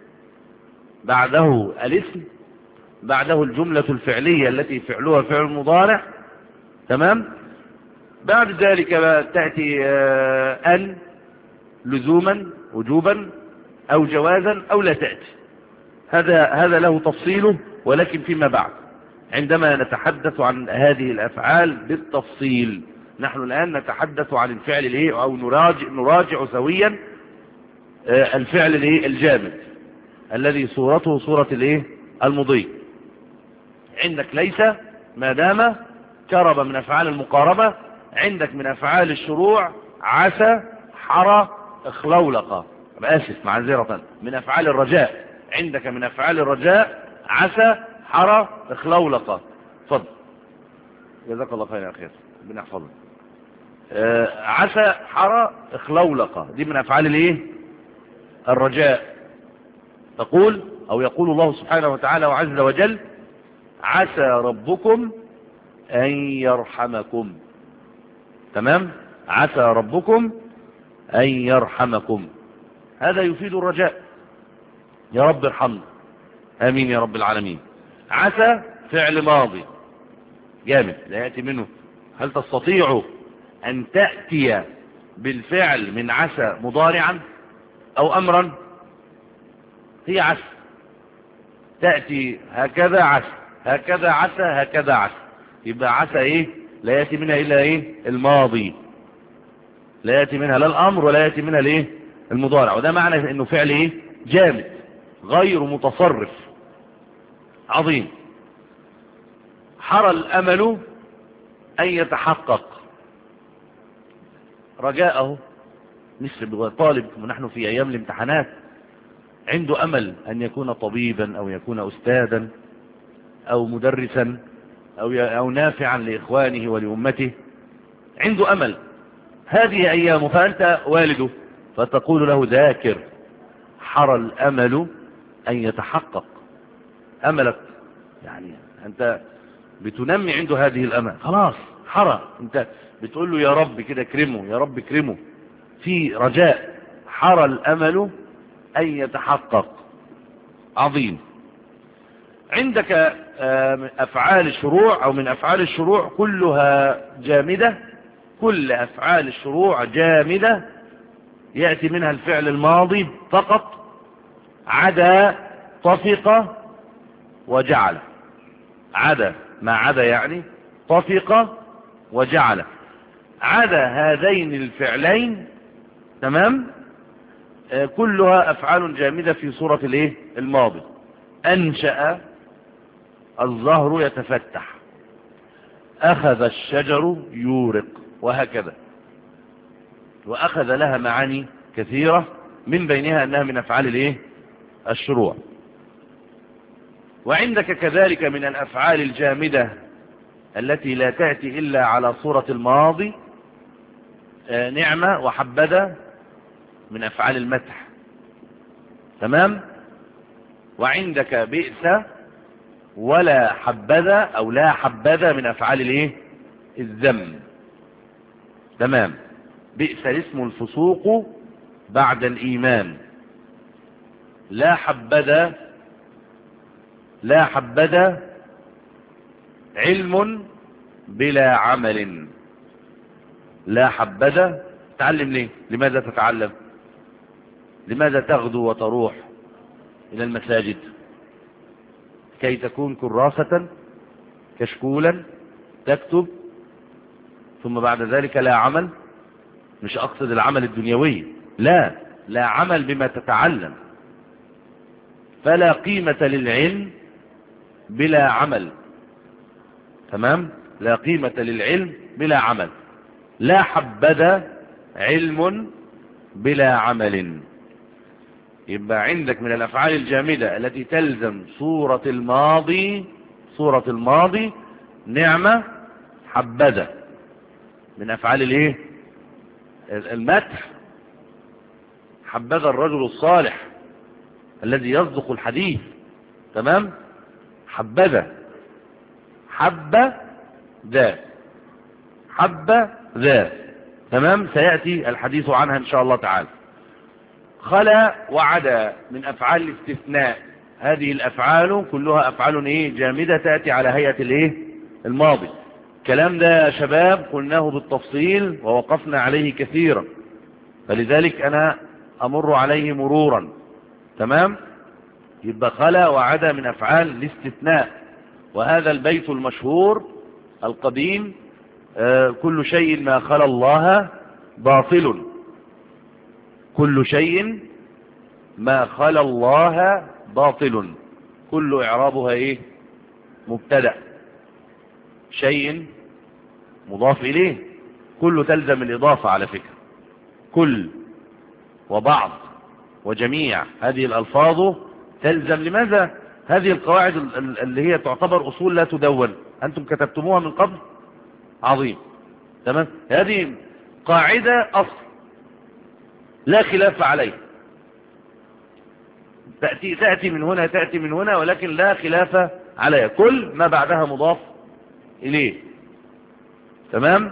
بعده الاسم، بعده الجملة الفعلية التي فعلها فعل مضارع. تمام. بعد ذلك تأتي أن لزوما وجوبا أو جوازا أو لا تأتي. هذا هذا له تفصيله، ولكن فيما بعد عندما نتحدث عن هذه الأفعال بالتفصيل. نحن الآن نتحدث عن الفعل الايه، أو نراجع, نراجع سويا الفعل الايه الجامد الذي صورته صورة الايه المضي. عندك ليس، ما دام كرب من أفعال المقاربة. عندك من أفعال الشروع عسى، حرى، اخلولق. آسف معذرة. من أفعال الرجاء، عندك من أفعال الرجاء عسى، حرى، اخلولق. فضل جزاك الله خير يا أخي، ربنا يحفظك. آه عسى، حرى، اخلولق، دي من أفعال الايه الرجاء. تقول أو يقول الله سبحانه وتعالى وعز وجل عسى ربكم أن يرحمكم. تمام. عسى ربكم أن يرحمكم، هذا يفيد الرجاء، يا رب ارحمنا، آمين يا رب العالمين. عسى فعل ماضي جامد لا يأتي منه. هل تستطيع أن تأتي بالفعل من عسى مضارعا أو أمرا؟ هي عسى، تأتي هكذا عسى، هكذا عسى، هكذا عسى. يبقى عسى ايه؟ لا يأتي منها إلا ايه؟ الماضي، لا يأتي منها لا الأمر ولا يأتي منها الايه؟ المضارع. وده معنى انه فعل ايه؟ جامد غير متصرف. عظيم. حرى الأمل أن يتحقق، رجاءه مثل طالب ونحن في أيام الامتحانات عنده أمل أن يكون طبيبا أو يكون أستاذا أو مدرسا أو أو نافعا لإخوانه ولأمته، عنده أمل. هذه أيامه، فأنت والده فتقول له ذاكر حرى الأمل أن يتحقق أملك، يعني أنت بتنمي عنده هذه الأمل، خلاص حرى، أنت بتقول له يا رب كده اكرمه، يا رب اكرمه، في رجاء، حرى الأمل أن يتحقق. عظيم. عندك أفعال الشروع أو من أفعال الشروع كلها جامدة، كل أفعال الشروع جامدة يأتي منها الفعل الماضي فقط، عدا طفق وجعل. عدا، ما عدا يعني طفق وجعل، عدا هذين الفعلين تمام، آه كلها أفعال جامدة في صورة الايه الماضي. أنشأ الزهر يتفتح، أخذ الشجر يورق، وهكذا. وأخذ لها معاني كثيرة، من بينها أنها من أفعال الايه الشروع. وعندك كذلك من الأفعال الجامدة التي لا تأتي إلا على صورة الماضي آه نعمة وحبذا، من أفعال المدح تمام. وعندك بئس ولا حبذا أو لا حبذا من أفعال الايه الذم تمام. بئس اسم الفسوق بعد الإيمان، لا حبذا، لا حبذا علم بلا عمل. لا حبذا تعلم ليه؟ لماذا تتعلم؟ لماذا تغدو وتروح إلى المساجد؟ كي تكون كراسة كشكولا تكتب، ثم بعد ذلك لا عمل. مش أقصد العمل الدنيوي، لا، لا عمل بما تتعلم. فلا قيمة للعلم بلا عمل تمام، لا قيمة للعلم بلا عمل. لا حبذا علم بلا عمل. يبقى عندك من الأفعال الجامدة التي تلزم صورة الماضي، صورة الماضي نعمة حبذا، من أفعال الايه المدح. حبذا الرجل الصالح الذي يصدق الحديث تمام. حبذا، حب ذا، حب ذا تمام، سيأتي الحديث عنها إن شاء الله تعالى. خلا وعدا من أفعال الاستثناء. هذه الأفعال كلها أفعال إيه جامدة، تأتي على هيئة الإيه الماضي. الكلام ده يا شباب قلناه بالتفصيل ووقفنا عليه كثيرا، فلذلك أنا أمر عليه مرورا تمام. يبقى خلا وعدا من أفعال الاستثناء. وهذا البيت المشهور القديم آه كل شيء ما خلا الله باطل، كل شيء ما خلا الله باطل. كل إعرابها إيه مبتدأ، شيء مضاف إليه، كل تلزم الإضافة على فكرة، كل وبعض وجميع هذه الألفاظ تلزم. لماذا؟ هذه القواعد اللي هي تعتبر أصول لا تدون، أنتم كتبتموها من قبل. عظيم تمام. هذه قاعدة أصل لا خلاف عليه، تأتي, تأتي من هنا تأتي من هنا، ولكن لا خلاف عليها، كل ما بعدها مضاف إليه تمام.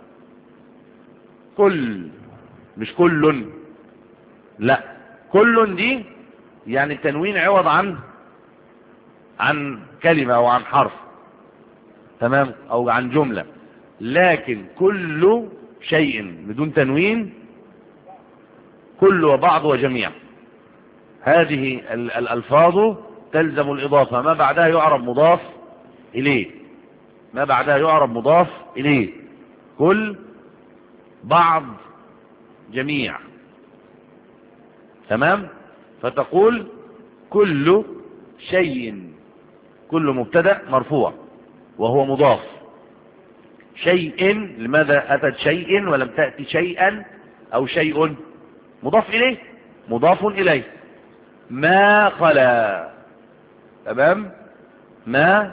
كل، مش كل، لا، كل دي يعني التنوين عوض عن عن كلمة أو عن حرف تمام، أو عن جملة. لكن كل شيء بدون تنوين، كل وبعض وجميع، هذه الألفاظ تلزم الإضافة، ما بعدها يعرب مضاف إليه، ما بعدها يعرب مضاف إليه. كل، بعض، جميع تمام. فتقول كل شيء، كل مبتدأ مرفوع وهو مضاف. شيء، لماذا أتت شيء ولم تأتي شيئا أو شيء؟ مضاف إليه، مضاف إليه. ما خلا تمام، ما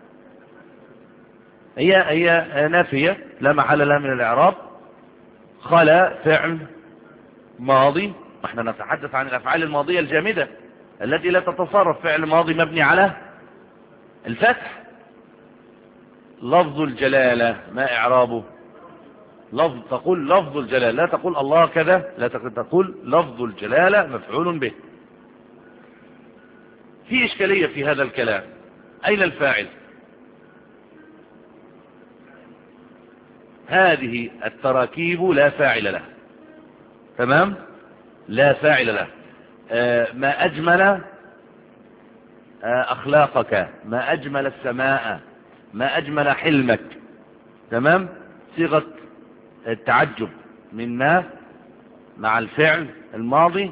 هي هي نافية لا محل لها من الإعراب. خلا فعل ماضي، احنا نتحدث عن الافعال الماضية الجامدة التي لا تتصرف. فعل ماضي مبني على الفتح. لفظ الجلالة ما اعرابه؟ لفظ، تقول لفظ الجلالة، لا تقول الله كذا، لا تقول لفظ الجلالة مفعول به. في اشكالية في هذا الكلام، اين الفاعل؟ هذه التراكيب لا فاعل له. تمام، لا فاعل له. آه ما اجمل آه اخلاقك، ما اجمل السماء، ما اجمل حلمك. تمام، صيغة التعجب من ما مع الفعل الماضي،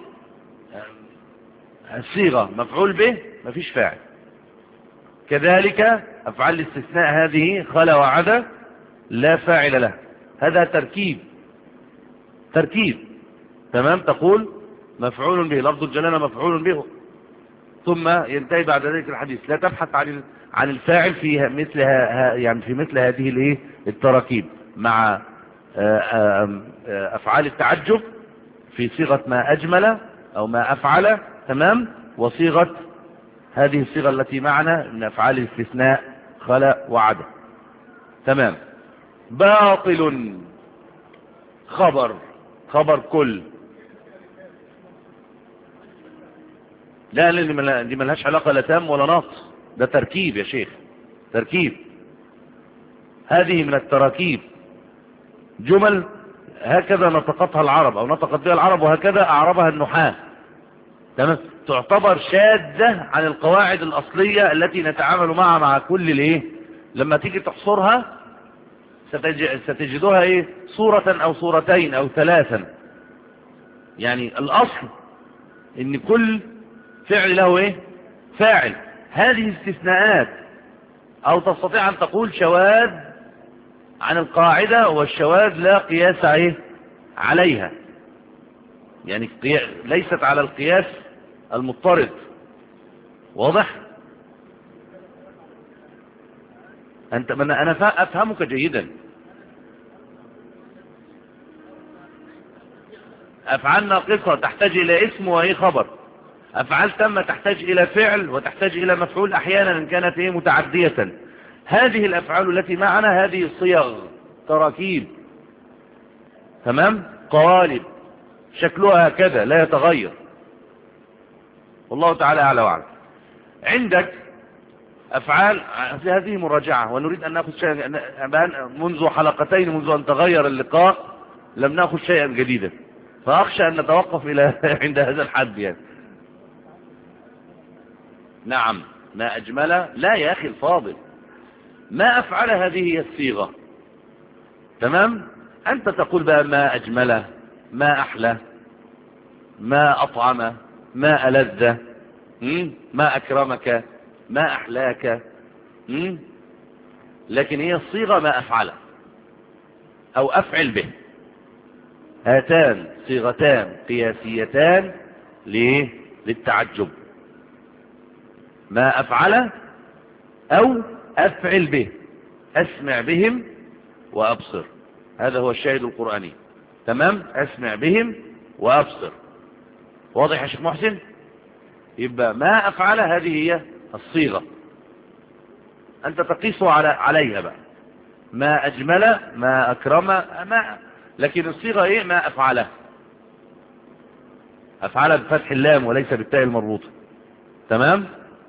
الصيغة مفعول به مفيش فاعل. كذلك افعال الاستثناء هذه خلا وعدا لا فاعل له، هذا تركيب تركيب. تمام، تقول مفعول به، لفظ الجلالة مفعول به، ثم ينتهي بعد ذلك الحديث. لا تبحث عن عن الفاعل في مثل يعني في مثل هذه الايه التراكيب مع افعال التعجب في صيغة ما اجمل او ما افعل. تمام، وصيغة هذه الصيغة التي معنا من افعال الاستثناء خلا وعدا. تمام. باطل خبر، خبر كل. لا لا دي ملهاش علاقة لا تام ولا ناقص، ده تركيب يا شيخ، تركيب. هذه من التراكيب، جمل هكذا نطقتها العرب او نطقت بها العرب وهكذا اعربها النحاة. تمام، تعتبر شاذة عن القواعد الاصلية التي نتعامل معها مع كل الايه. لما تيجي تحصرها ستجدها ايه، صورة او صورتين او ثلاثا. يعني الاصل ان كل فعل له ايه فاعل. هذه استثناءات، او تستطيع ان تقول شواذ عن القاعدة، والشواذ لا قياس ايه عليها، يعني ليست على القياس المضطرد. واضح؟ انت انا افهمك جيدا. افعال ناقصة تحتاج الى اسم وايه خبر. افعال تامة تحتاج الى فعل وتحتاج الى مفعول احيانا ان كانت ايه متعدية. هذه الافعال التي معنا هذه الصيغ تراكيب. تمام، قوالب شكلها هكذا لا يتغير. والله تعالى اعلى واعلم. عندك افعال في هذه مراجعة، ونريد ان ناخذ شيئا منذ حلقتين، منذ ان تغير اللقاء لم ناخذ شيئا جديدا، فاخشى ان نتوقف الى عند هذا الحد يعني. نعم، ما اجمل. لا يا اخي الفاضل، ما افعل هذه هي الصيغة. تمام، انت تقول بقى ما اجمل، ما احلى، ما اطعم، ما ألذ، ما اكرمك، ما احلاك. لكن هي الصيغة ما افعل او افعل به. هاتان صيغتان قياسيتان للتعجب، ما افعل او افعل به، اسمع بهم وابصر. هذا هو الشاهد القرآني. تمام، اسمع بهم وابصر. واضح يا شيخ محسن؟ يبقى ما افعل هذه هي الصيغة، انت تقيسه على عليها بقى. ما اجمل، ما اكرم، ما. لكن الصيغة ايه؟ ما افعله. افعله بفتح اللام وليس بالتاء المربوطة. تمام.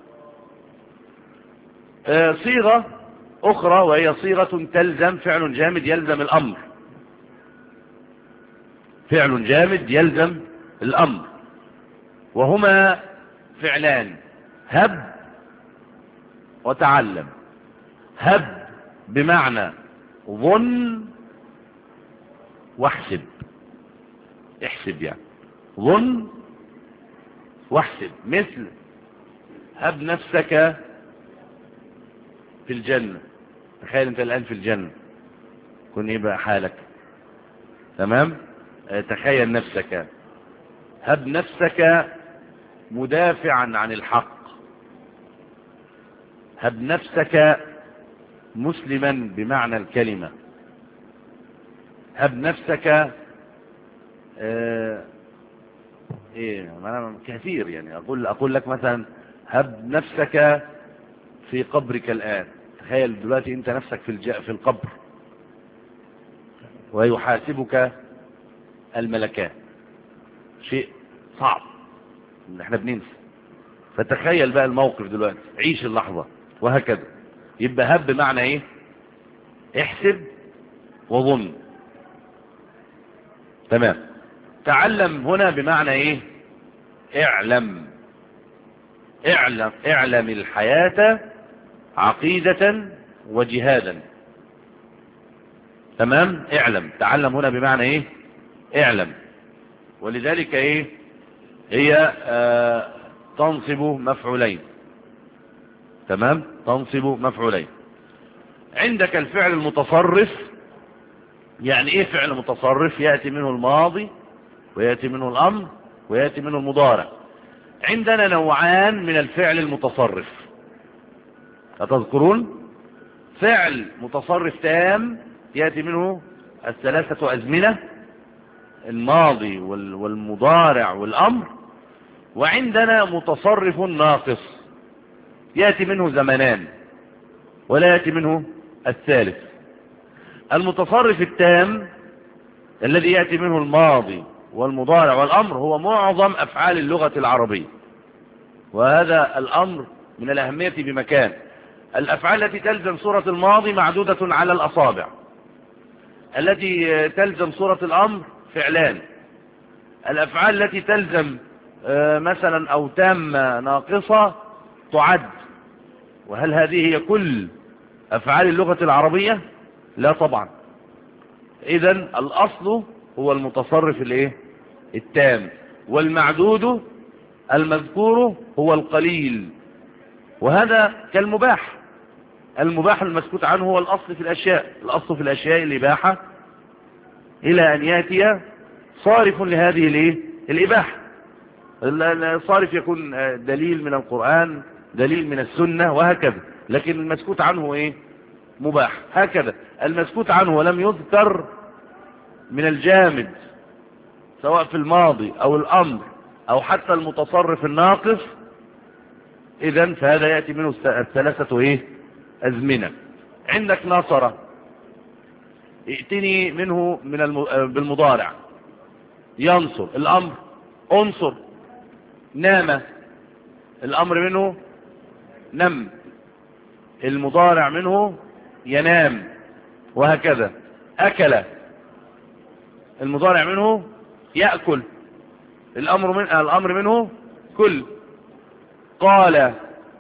آه صيغة اخرى وهي صيغة تلزم فعل جامد يلزم الامر. فعل جامد يلزم الامر، وهما فعلان: هب وتعلم. هب بمعنى ظن واحسب. احسب يعني، ظن واحسب. مثل هب نفسك في الجنة. تخيل انت الان في الجنة، كن ايه بقى حالك؟ تمام، تخيل نفسك. هب نفسك مدافعا عن الحق. هب نفسك مسلما بمعنى الكلمة. هب نفسك ايه انا كثير يعني اقول اقول لك مثلا هب نفسك في قبرك الآن. تخيل دلوقتي انت نفسك في الج... في القبر ويحاسبك الملكان، شيء صعب ان احنا بننسى. فتخيل بقى الموقف دلوقتي، عيش اللحظة وهكذا. يبقى هب بمعنى ايه؟ احسب وظن. تمام. تعلم هنا بمعنى ايه؟ اعلم اعلم اعلم الحياة عقيدة وجهادا. تمام. اعلم، تعلم هنا بمعنى ايه؟ اعلم. ولذلك ايه هي آه تنصب مفعولين. تمام، تنصب مفعولين. عندك الفعل المتصرف. يعني ايه فعل متصرف؟ يأتي منه الماضي ويأتي منه الامر ويأتي منه المضارع. عندنا نوعان من الفعل المتصرف، أتذكرون؟ فعل متصرف تام يأتي منه الثلاثة أزمنة، الماضي والمضارع والأمر. وعندنا متصرف ناقص يأتي منه زمنان ولا يأتي منه الثالث. المتصرف التام الذي يأتي منه الماضي والمضارع والأمر هو معظم أفعال اللغة العربية، وهذا الأمر من الأهمية بمكان. الأفعال التي تلزم صورة الماضي معدودة على الأصابع، التي تلزم صورة الأمر فعلان، الأفعال التي تلزم مثلا أو تامة ناقصة تعد. وهل هذه هي كل أفعال اللغة العربية؟ لا طبعا. إذن الأصل هو المتصرف الايه؟ التام، والمعدود المذكور هو القليل. وهذا كالمباح. المباح المسكوت عنه هو الأصل في الأشياء. الأصل في الأشياء الإباحة إلى أن يأتي صارف لهذه الايه؟ الإباحة. الصارف يكون دليل من القرآن، دليل من السنة، وهكذا. لكن المسكوت عنه ايه؟ مباح. هكذا المسكوت عنه ولم يذكر من الجامد سواء في الماضي أو الأمر أو حتى المتصرف الناقص، إذن فهذا يأتي منه الثلاثة ايه؟ أزمنة. عندك نصر، ائتني منه من الم... بالمضارع. ينصر الأمر انصر. نام الأمر منه نم، المضارع منه ينام، وهكذا. أكل المضارع منه يأكل، الأمر من الأمر منه كل. قال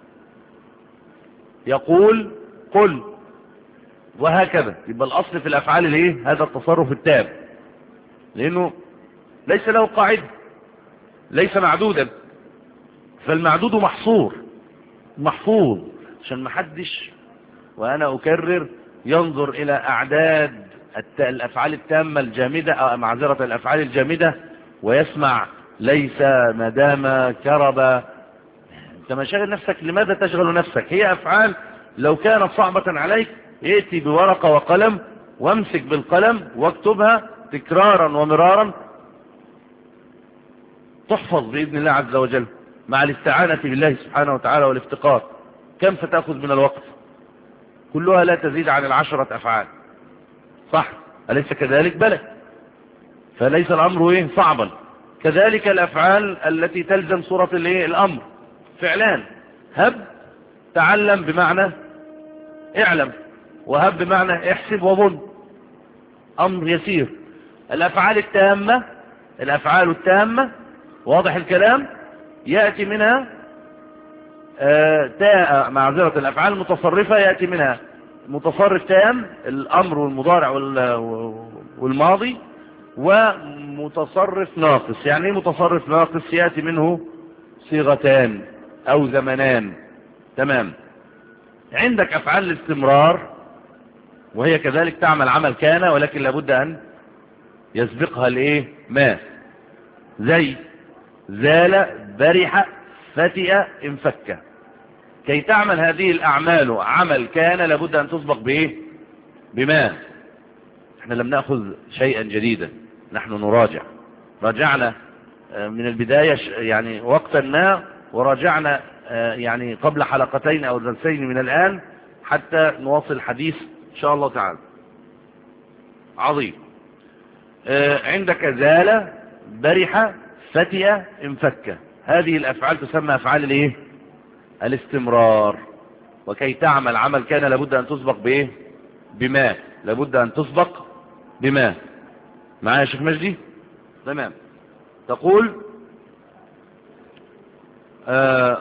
يقول قل، وهكذا. يبقى الأصل في الأفعال الايه؟ هذا التصرف التام، لأنه ليس له قاعدة، ليس معدودا. فالمعدود محصور محفوظ، عشان محدش، وأنا أكرر، ينظر إلى أعداد الأفعال التامة الجامدة أو معذرة الأفعال الجامدة ويسمع ليس مدام كرب. انت ما شاغل نفسك، لماذا تشغل نفسك؟ هي أفعال لو كانت صعبة عليك ائتي بورقة وقلم وامسك بالقلم واكتبها تكرارا ومرارا، تحفظ بإذن الله عز وجل مع الاستعانة بالله سبحانه وتعالى والافتقار. كم ستأخذ من الوقت؟ كلها لا تزيد عن العشرة أفعال، صح؟ أليس كذلك؟ بلى. فليس الأمر ايه؟ صعبا. كذلك الأفعال التي تلزم صورة الايه؟ الأمر فعلان. هب تعلم بمعنى اعلم، وهب بمعنى احسب وظن، أمر يسير. الأفعال التامة الأفعال التامة واضح الكلام، يأتي منها آه تاء معذرة الأفعال المتصرفة يأتي منها متصرف تام، الأمر والمضارع والماضي، ومتصرف ناقص. يعني ايه متصرف ناقص؟ يأتي منه صيغتان أو زمنان. تمام. عندك أفعال الاستمرار، وهي كذلك تعمل عمل كان، ولكن لابد أن يسبقها الايه؟ ما، زي زال، برح، فتئ، انفك. كي تعمل هذه الأعمال عمل كان لابد أن تسبق بايه؟ بما. احنا لم نأخذ شيئا جديدا، نحن نراجع. راجعنا من البداية يعني وقتا ما، وراجعنا يعني قبل حلقتين أو درسين من الآن حتى نواصل الحديث إن شاء الله تعالى. عظيم. عندك زال، برح، فتئ، انفك، هذه الأفعال تسمى أفعال الايه؟ الاستمرار. وكي تعمل عمل كان لابد أن تسبق بإيه؟ بما، لابد أن تسبق بما. معايا يا شيخ مجدي؟ تمام. تقول آه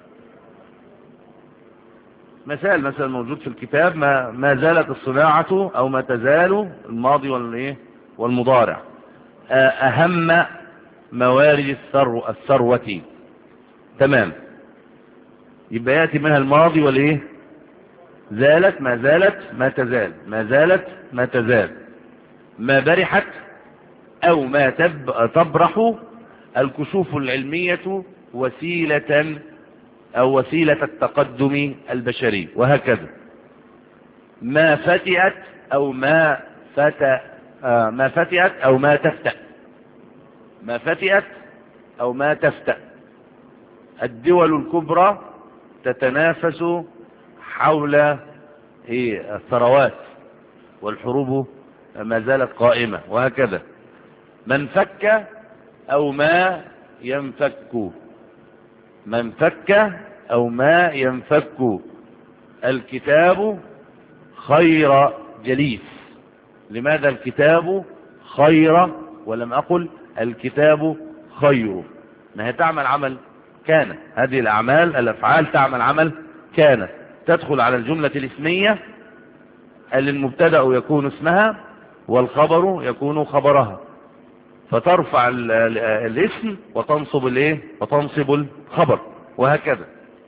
مثال مثلا موجود في الكتاب، ما, ما زالت الصناعة أو ما تزال، الماضي والإيه؟ والمضارع. آه أهم موارد الثروة الثروة. تمام. يبقى يأتي منها الماضي والإيه؟ زالت، ما زالت، ما تزال، ما زالت، ما تزال، ما برحت أو ما تب تبرح الكشوف العلمية وسيلة أو وسيلة التقدم البشري، وهكذا. ما فتئت أو ما فتأ آه ما فتئت أو ما تفتأ، ما فتئت أو ما تفتأ. الدول الكبرى تتنافس حول إيه؟ الثروات، والحروب ما زالت قائمة، وهكذا. من فك أو ما ينفك، من فك أو ما ينفك. الكتاب خير جليس. لماذا الكتاب خير ولم أقل الكتاب خير؟ ما هي تعمل عمل كان. هذه الأعمال الأفعال تعمل عمل كان، تدخل على الجملة الاسمية اللي المبتدأ يكون اسمها والخبر يكون خبرها، فترفع الاسم وتنصب الايه؟ وتنصب الخبر، وهكذا.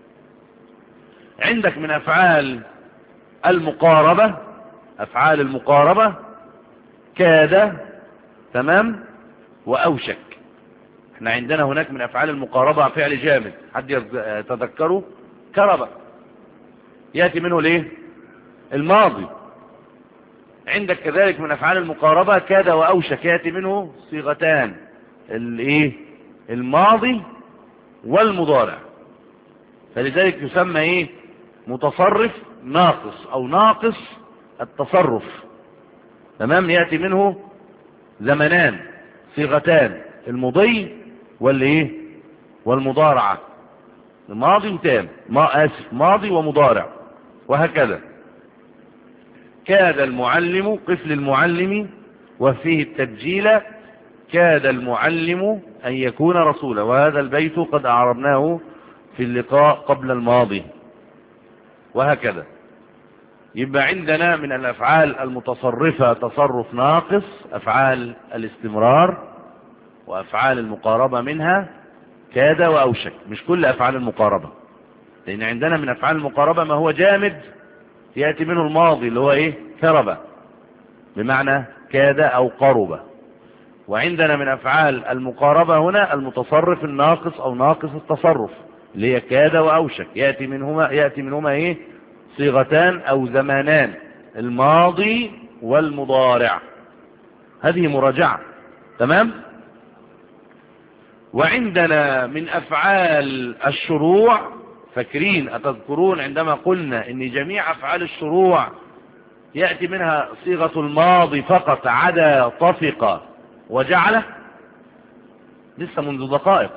عندك من افعال المقاربة، افعال المقاربة كاد، تمام، واوشك. احنا عندنا هناك من افعال المقاربة فعل جامد، حد يتذكره؟ كرب، يأتي منه الايه؟ الماضي. عندك كذلك من افعال المقاربة كاد واوشك، يأتي منه صيغتان، الايه؟ الماضي والمضارع. فلذلك يسمى ايه؟ متصرف ناقص او ناقص التصرف. تمام. يأتي منه زمنان، صيغتان، المضي والايه؟ والمضارعة. الماضي وتام، ما اسف ماضي ومضارع، وهكذا. كاد المعلم، قفل المعلم وفيه التبجيل، كاد المعلم أن يكون رسولا. وهذا البيت قد أعربناه في اللقاء قبل الماضي، وهكذا. يبقى عندنا من الأفعال المتصرفة تصرف ناقص، أفعال الاستمرار وأفعال المقاربة منها كاد وأوشك. مش كل أفعال المقاربة، لأن عندنا من أفعال المقاربة ما هو جامد، يأتي منه الماضي اللي هو إيه؟ كرب، بمعنى كاد أو قرب. وعندنا من أفعال المقاربة هنا المتصرف الناقص أو ناقص التصرف، اللي هي كاد وأوشك. يأتي منهما يأتي منهما إيه؟ صيغتان أو زمانان، الماضي والمضارع. هذه مراجعة. تمام. وعندنا من أفعال الشروع، فاكرين أتذكرون عندما قلنا إن جميع أفعال الشروع يأتي منها صيغة الماضي فقط عدا طفق وجعل، لسه منذ دقائق.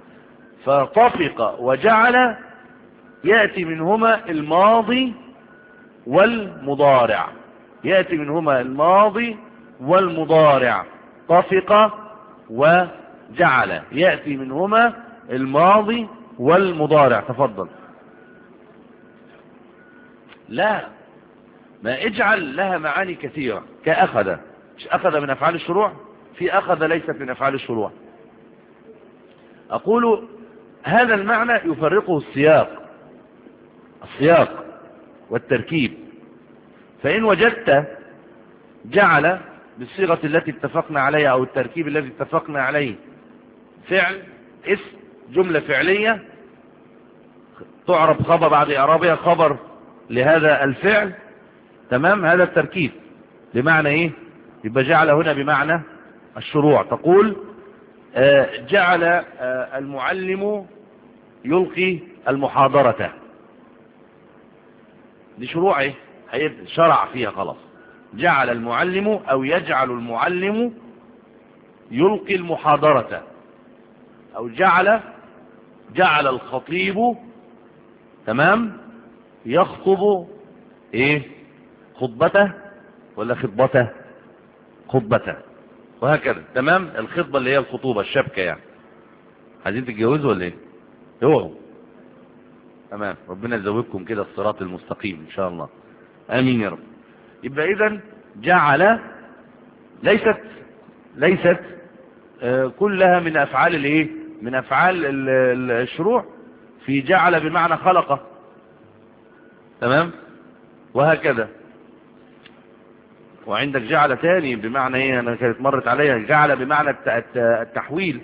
فطفق وجعل يأتي منهما الماضي والمضارع، يأتي منهما الماضي والمضارع. طفق وجعل يأتي منهما الماضي والمضارع. تفضل. لا، ما اجعل لها معاني كثيرة، كأخذ. مش أخذ من أفعال الشروع؟ في أخذ ليست من أفعال الشروع. أقول هذا المعنى يفرقه السياق، السياق والتركيب. فإن وجدت جعل بالصيغة التي اتفقنا عليها أو التركيب الذي اتفقنا عليه فعل اسم جملة فعلية تعرب خبر بعد إعرابها خبر لهذا الفعل، تمام، هذا التركيب بمعنى ايه؟ يبقى جعل هنا بمعنى الشروع. تقول جعل المعلم يلقي المحاضرة، دي شروعه شرع فيها خلاص. جعل المعلم أو يجعل المعلم يلقي المحاضرة، أو جعل جعل الخطيب تمام يخطب ايه خطبته ولا خطبته خطبته وهكذا. تمام. الخطبة اللي هي الخطوبة الشبكة يعني. عايزين تتجوزوا ولا ايه؟ اوعوا. تمام. ربنا يزوجكم كده الصراط المستقيم ان شاء الله. امين يا رب. يبقى اذا جعل ليست ليست آه كلها من افعال الايه من افعال الشروع. في جعل بمعنى خلقه. تمام. وهكذا. وعندك جعل تاني بمعنى ايه، انا كانت مرت عليها، جعل بمعنى التحويل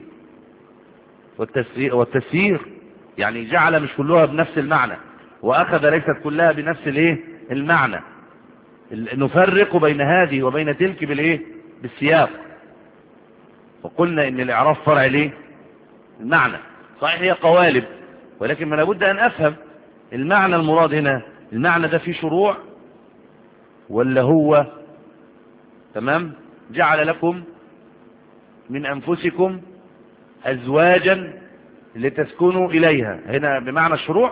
والتسيير. يعني جعل مش كلها بنفس المعنى، واخذ ليست كلها بنفس الايه المعنى. نفرق بين هذه وبين تلك بالايه بالسياق. وقلنا ان الاعراب فرع ليه المعنى. صحيح هي قوالب، ولكن ما لابد ان افهم المعنى المراد هنا. المعنى ده فيه شروع ولا هو تمام. جعل لكم من انفسكم ازواجا لتسكنوا اليها، هنا بمعنى الشروع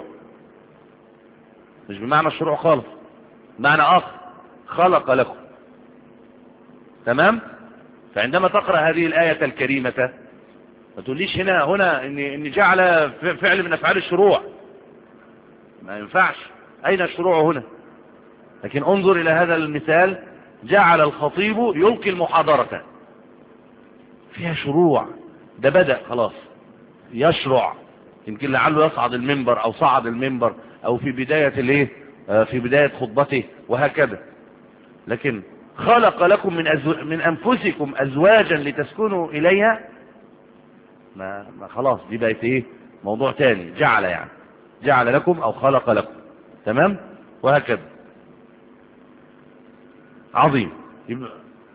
مش بمعنى الشروع خالص، معنى اخر. خلق لكم. تمام. فعندما تقرأ هذه الآية الكريمة ما تقوليش هنا هنا ان ان جعل فعل من افعال الشروع، ما ينفعش. اين الشروع هنا؟ لكن انظر الى هذا المثال. جعل الخطيب يلقي المحاضرة، فيها شروع. ده بدأ خلاص يشرع، يمكن لعله يصعد المنبر او صعد المنبر او في بداية الايه في بداية خطبته وهكذا. لكن خلق لكم من أزو... من انفسكم ازواجا لتسكنوا اليها، ما, ما خلاص دي بقت ايه موضوع تاني. جعل يعني جعل لكم او خلق لكم. تمام. وهكذا. عظيم. يبقى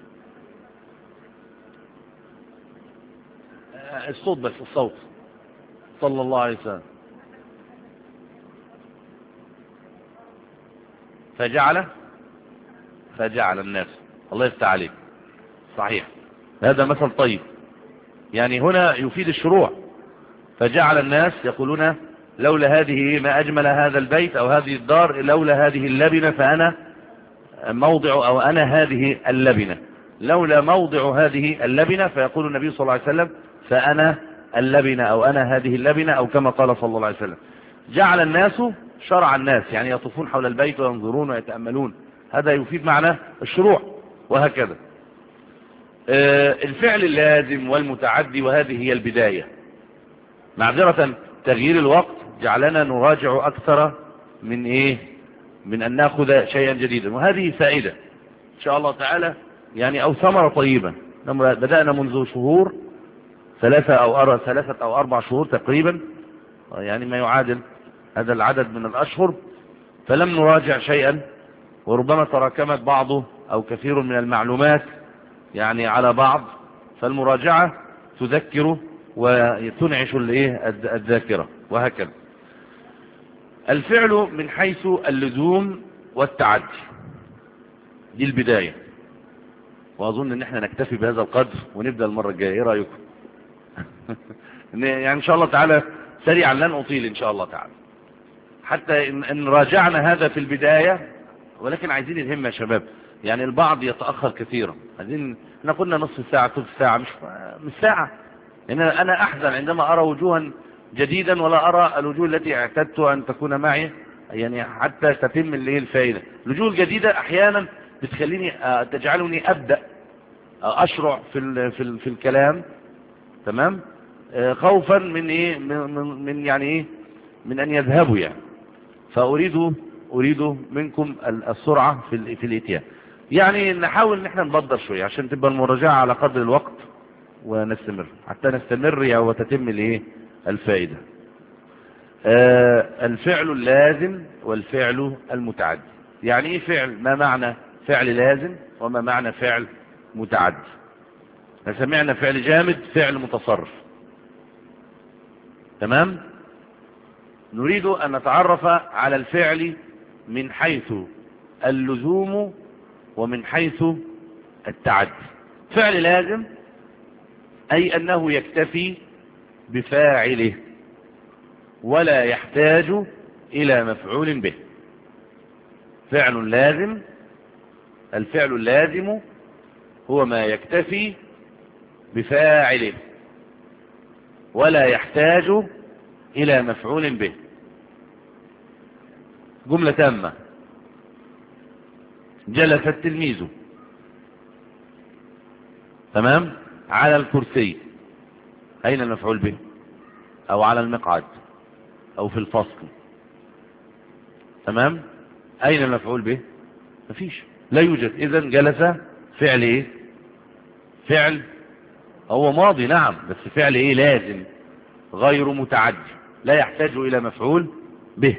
الصوت بس، الصوت. صلى الله عليه وسلم. فجعل فجعل الناس. الله يفتح عليك. صحيح. هذا مثل طيب. يعني هنا يفيد الشروع. فجعل الناس يقولون لولا هذه ما أجمل هذا البيت أو هذه الدار، لولا هذه اللبنة فأنا موضع أو أنا هذه اللبنة، لولا موضع هذه اللبنة. فيقول النبي صلى الله عليه وسلم فأنا اللبنة أو أنا هذه اللبنة، أو كما قال صلى الله عليه وسلم. جعل الناس شرع الناس، يعني يطوفون حول البيت وينظرون ويتأملون. هذا يفيد معنى الشروع. وهكذا الفعل اللازم والمتعدي، وهذه هي البداية. معذرة تغيير الوقت جعلنا نراجع أكثر من إيه من أن نأخذ شيئا جديدا، وهذه فائدة إن شاء الله تعالى يعني، أو ثمرة طيبة. بدأنا منذ شهور ثلاثة أو أربع ثلاثة أو أربع شهور تقريبا، يعني ما يعادل هذا العدد من الأشهر، فلم نراجع شيئا، وربما تراكمت بعضه أو كثير من المعلومات يعني على بعض، فالمراجعة تذكر وتنعش الذاكرة. وهكذا الفعل من حيث اللزوم والتعدي، دي البداية. وأظن أن احنا نكتفي بهذا القدر ونبدأ المرة الجاية. ايه رأيكم؟ يعني إن شاء الله تعالى سريعا، لن أطيل إن شاء الله تعالى، حتى إن راجعنا هذا في البداية. ولكن عايزين الهمة يا شباب، يعني البعض يتأخر كثيرا. عايزين احنا قلنا نصف ساعة ثلث ساعة، مش مش ساعة. لأن أنا أحزن عندما أرى وجوها جديدا ولا أرى الوجوه التي اعتدت أن تكون معي، يعني حتى تتم اللي الفائدة. الوجوه الجديدة أحيانا بتخليني تجعلني أبدأ أشرع في ال في ال في الكلام. تمام. خوفا من إيه من, من يعني إيه من أن يذهبوا يعني. فأريد أريد منكم السرعة في في الإتيان. يعني نحاول ان احنا نبدر شوية عشان تبقى المراجعة على قدر الوقت، ونستمر حتى نستمر يعني وتتم الايه الفائدة. آه الفعل اللازم والفعل المتعدي. يعني ايه فعل؟ ما معنى فعل لازم وما معنى فعل متعدي؟ سمعنا فعل جامد فعل متصرف. تمام. نريد أن نتعرف على الفعل من حيث اللزوم ومن حيث التعدي. فعل لازم أي أنه يكتفي بفاعله ولا يحتاج إلى مفعول به. فعل لازم، الفعل اللازم هو ما يكتفي بفاعله ولا يحتاج إلى مفعول به. جملة تامة: جلس التلميذ تمام على الكرسي، أين المفعول به؟ أو على المقعد أو في الفصل. تمام. أين المفعول به؟ مفيش، لا يوجد. إذن جلس فعل إيه؟ فعل هو ماضي نعم، بس فعل إيه؟ لازم غير متعدي لا يحتاج إلى مفعول به.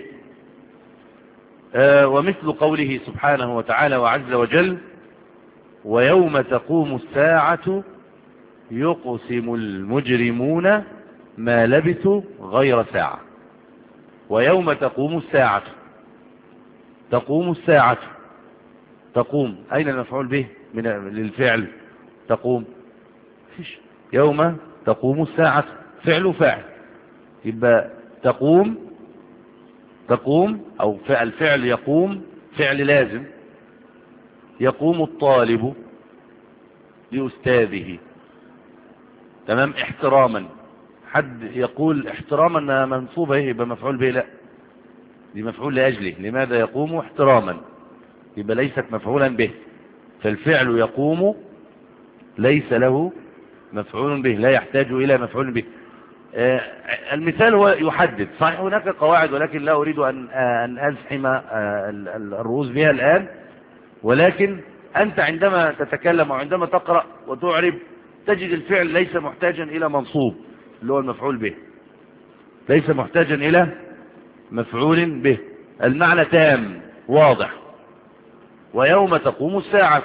آه ومثل قوله سبحانه وتعالى وعز وجل: ويوم تقوم الساعة يقسم المجرمون ما لبثوا غير ساعة. ويوم تقوم الساعة، تقوم الساعة، تقوم أين المفعول به من للفعل؟ تقوم فيش. يوم تقوم الساعة فعل فاعل، يبقى تقوم، تقوم أو فعل فعل يقوم فعل لازم. يقوم الطالب لأستاذه تمام احتراما. حد يقول احتراما منصوبة ايه يبقى مفعول به؟ لا، دي مفعول لأجله. لماذا يقوم احتراما؟ يبقى ليست مفعولا به. فالفعل يقوم ليس له مفعول به، لا يحتاج إلى مفعول به. آه المثال هو يحدد. صحيح هناك قواعد ولكن لا أريد أن, آه أن أزحم آه الرؤوس بها الآن، ولكن أنت عندما تتكلم وعندما تقرأ وتعرب تجد الفعل ليس محتاجا إلى منصوب اللي هو المفعول به، ليس محتاجا إلى مفعول به. المعنى تام واضح. ويوم تقوم الساعة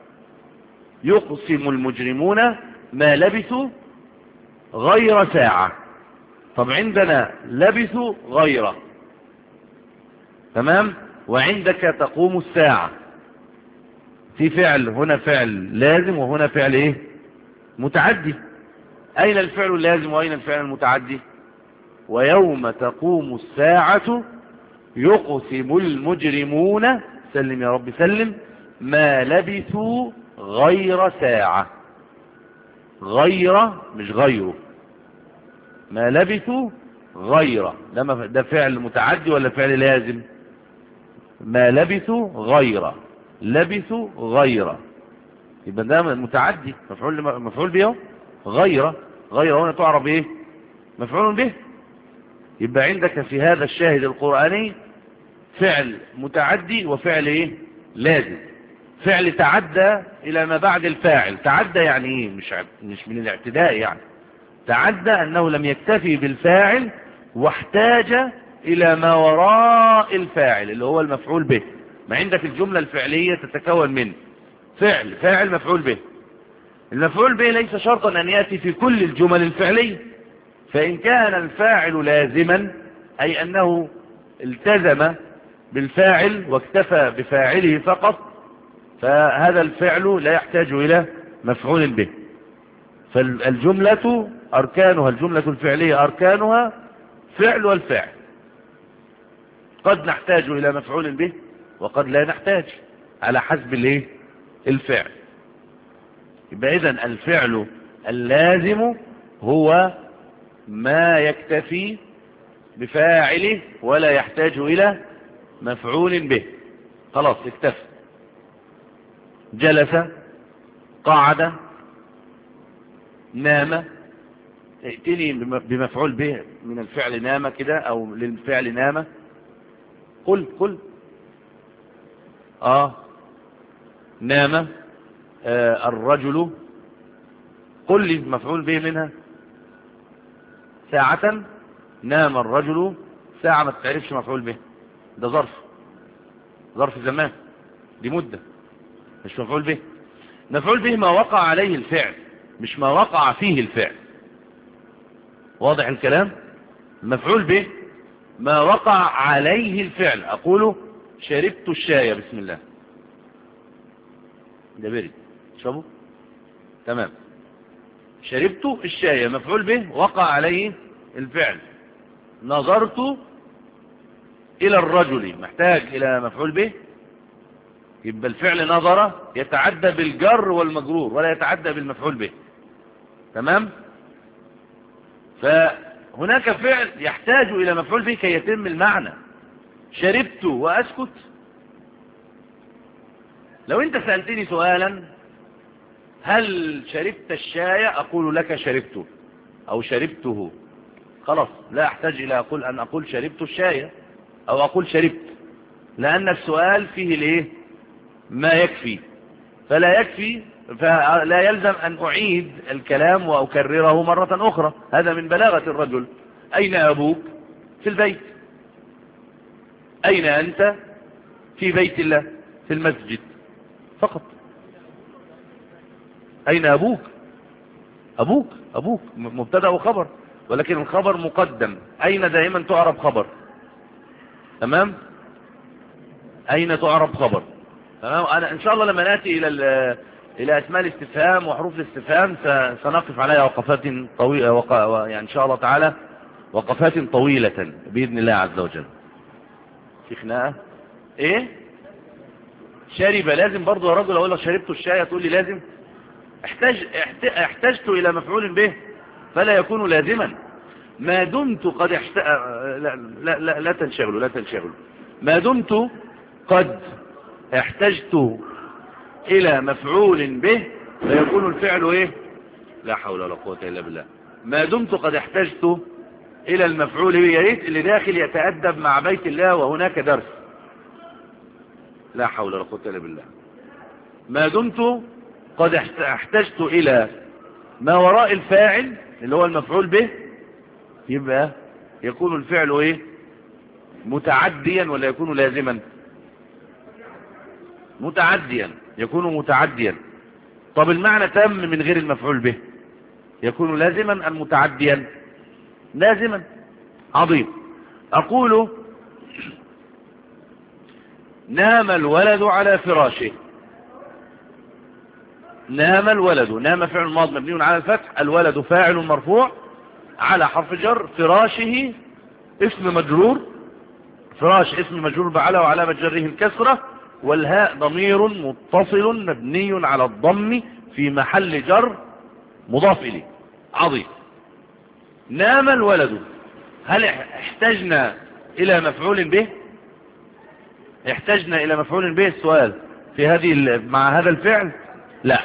يقسم المجرمون ما لبثوا غير ساعة. طب عندنا لبثوا غير، تمام، وعندك تقوم الساعة. في فعل هنا فعل لازم وهنا فعل ايه؟ متعدي. اين الفعل اللازم واين الفعل المتعدي؟ ويوم تقوم الساعة يقسم المجرمون، سلم يا رب سلم، ما لبثوا غير ساعة. غير مش غيره، ما لبثوا غير. ده فعل متعدي ولا فعل لازم؟ ما لبثوا غير، لبثوا غير، يبقى ده متعدي مفعول مفعول به. غير، غير هنا تعرف ايه؟ مفعول به. يبقى عندك في هذا الشاهد القرآني فعل متعدي وفعل ايه؟ لازم. فعل تعدى الى ما بعد الفاعل. تعدى يعني ايه؟ مش مش من الاعتداء يعني. تعدى انه لم يكتفي بالفاعل واحتاج الى ما وراء الفاعل اللي هو المفعول به. ما عندك الجملة الفعلية تتكون من فعل، فاعل، مفعول به. المفعول به ليس شرطا ان يأتي في كل الجمل الفعلية. فإن كان الفاعل لازما أي أنه التزم بالفاعل واكتفى بفاعله فقط، فهذا الفعل لا يحتاج إلى مفعول به. فالجملة أركانها، الجملة الفعلية أركانها فعل والفاعل. قد نحتاج إلى مفعول به وقد لا نحتاج على حسب الايه؟ الفعل. يبقى إذن الفعل اللازم هو ما يكتفي بفاعله ولا يحتاج إلى مفعول به. خلاص اكتفى. جلس، قعد، نام. ائتني بمفعول به من الفعل نام كده او للفعل نام. قل قل اه نام آه الرجل. قل لي مفعول به منها. ساعة. نام الرجل ساعة، ما تعرفش مفعول به، ده ظرف، ظرف زمان، دي مدة، مش مفعول به. مفعول به ما وقع عليه الفعل. مش ما وقع فيه الفعل. واضح الكلام؟ مفعول به ما وقع عليه الفعل. أقول شربت الشاي، بسم الله، ده برد شربه، تمام. شربت الشاي مفعول به وقع عليه الفعل. نظرت إلى الرجل محتاج إلى مفعول به، يبقى الفعل نظر يتعدى بالجر والمجرور ولا يتعدى بالمفعول به، تمام. فهناك فعل يحتاج إلى مفعول به كي يتم المعنى. شربت وأسكت. لو أنت سألتني سؤالا هل شربت الشاي، أقول لك شربته أو شربته، خلاص لا أحتاج إلى أقول أن أقول شربت الشاي أو أقول شربت، لأن السؤال فيه الايه ما يكفي، فلا يكفي فلا يلزم أن أعيد الكلام وأكرره مرة أخرى. هذا من بلاغة الرجل. أين أبوك؟ في البيت. أين أنت؟ في بيت الله، في المسجد فقط. أين أبوك؟ أبوك أبوك مبتدأ وخبر، ولكن الخبر مقدم. أين دائما تعرب خبر، تمام. أين تعرب خبر، تمام. أنا إن شاء الله لما نأتي إلى إلى أسماء الاستفهام وحروف الاستفهام سنقف عليها وقفات طويلة، وق... يعني إن شاء الله تعالى وقفات طويلة بإذن الله عز وجل. في خناقة إيه؟ شرب لازم برضو يا رجل. أقول لك شربت الشاي تقول لي لازم. احتاج احتجت إلى مفعول به فلا يكون لازما ما دمت قد احت... لا, لا, لا, لا تنشغلوا لا تنشغلوا ما دمت قد احتجت إلى مفعول به فيكون الفعل إيه؟ لا حول ولا قوة إلا بالله. ما دمت قد احتجت إلى المفعول به. يا ريت اللي داخل يتأدب مع بيت الله وهناك درس. لا حول ولا قوة إلا بالله. ما دمت قد احتجت إلى ما وراء الفاعل اللي هو المفعول به، يبقى يكون الفعل إيه؟ متعديا ولا يكون لازما؟ متعديا، يكون متعديا. طب المعنى تم من غير المفعول به، يكون لازما أم متعديا؟ لازما. عظيم. أقول نام الولد على فراشه. نام الولد، نام فعل ماض مبني على الفتح، الولد فاعل مرفوع على حرف جر، فراشه اسم مجرور، فراش اسم مجرور بعلى وعلامة جره الكسرة، والهاء ضمير متصل مبني على الضم في محل جر مضاف إليه. عظيم. نام الولد، هل احتجنا إلى مفعول به؟ احتجنا إلى مفعول به؟ السؤال في هذه مع هذا الفعل لا.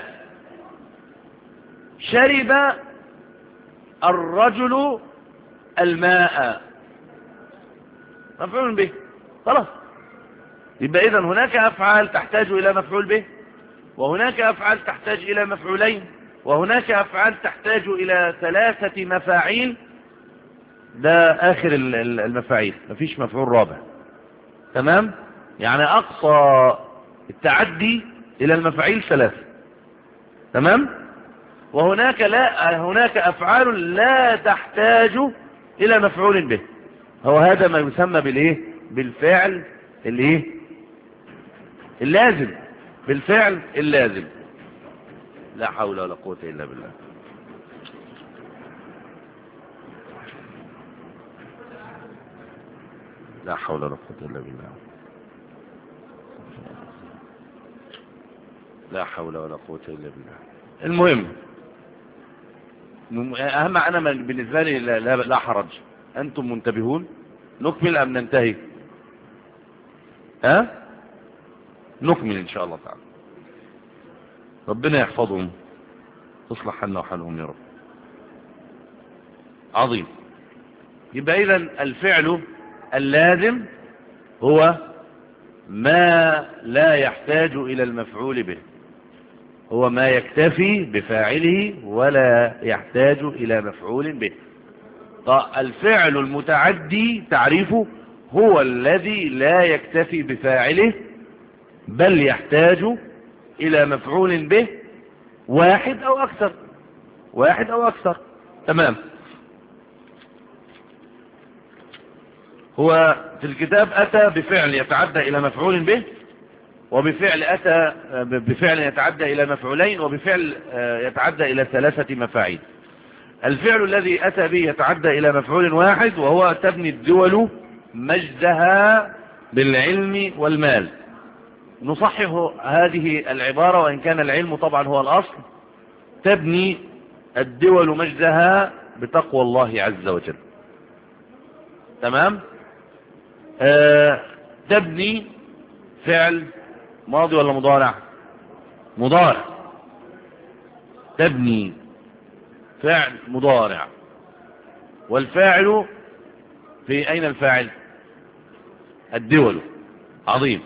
شرب الرجل الماء، مفعول به، خلاص. يبقى إذن هناك أفعال تحتاج إلى مفعول به، وهناك أفعال تحتاج إلى مفعولين، وهناك أفعال تحتاج إلى ثلاثة مفاعيل. ده آخر المفاعيل، مفيش مفعول رابع، تمام. يعني أقصى التعدي إلى المفاعيل ثلاثة، تمام. وهناك لا هناك أفعال لا تحتاج إلى مفعول به. هو هذا ما يسمى بالإيه؟ بالفعل الإيه؟ اللازم، بالفعل اللازم. لا حول ولا قوة إلا بالله. لا حول ولا قوة إلا بالله. لا حول ولا قوة إلا بالله. المهم أهم أنا بالنسبة لي لا, لا, لا حرج. أنتم منتبهون؟ نكمل أم ننتهي؟ ها؟ نكمل إن شاء الله تعالى. ربنا يحفظهم، تصلح حالنا وحالهم يا رب. عظيم. يبقى إذن الفعل اللازم هو ما لا يحتاج إلى المفعول به، هو ما يكتفي بفاعله ولا يحتاج إلى مفعول به. الفعل المتعدي تعريفه هو الذي لا يكتفي بفاعله بل يحتاج إلى مفعول به واحد أو أكثر. واحد أو أكثر. تمام. هو في الكتاب أتى بفعل يتعدى إلى مفعول به، وبفعل أتى بفعل يتعدى إلى مفعولين، وبفعل يتعدى إلى ثلاثة مفاعيل. الفعل الذي أتى به يتعدى إلى مفعول واحد، وهو تبني الدول مجدها بالعلم والمال. نصحح هذه العبارة وإن كان العلم طبعا هو الأصل. تبني الدول مجدها بتقوى الله عز وجل. تمام. آه تبني فعل ماضي ولا مضارع؟ مضارع. تبني فعل مضارع، والفاعل في أين الفاعل؟ الدول. عظيم.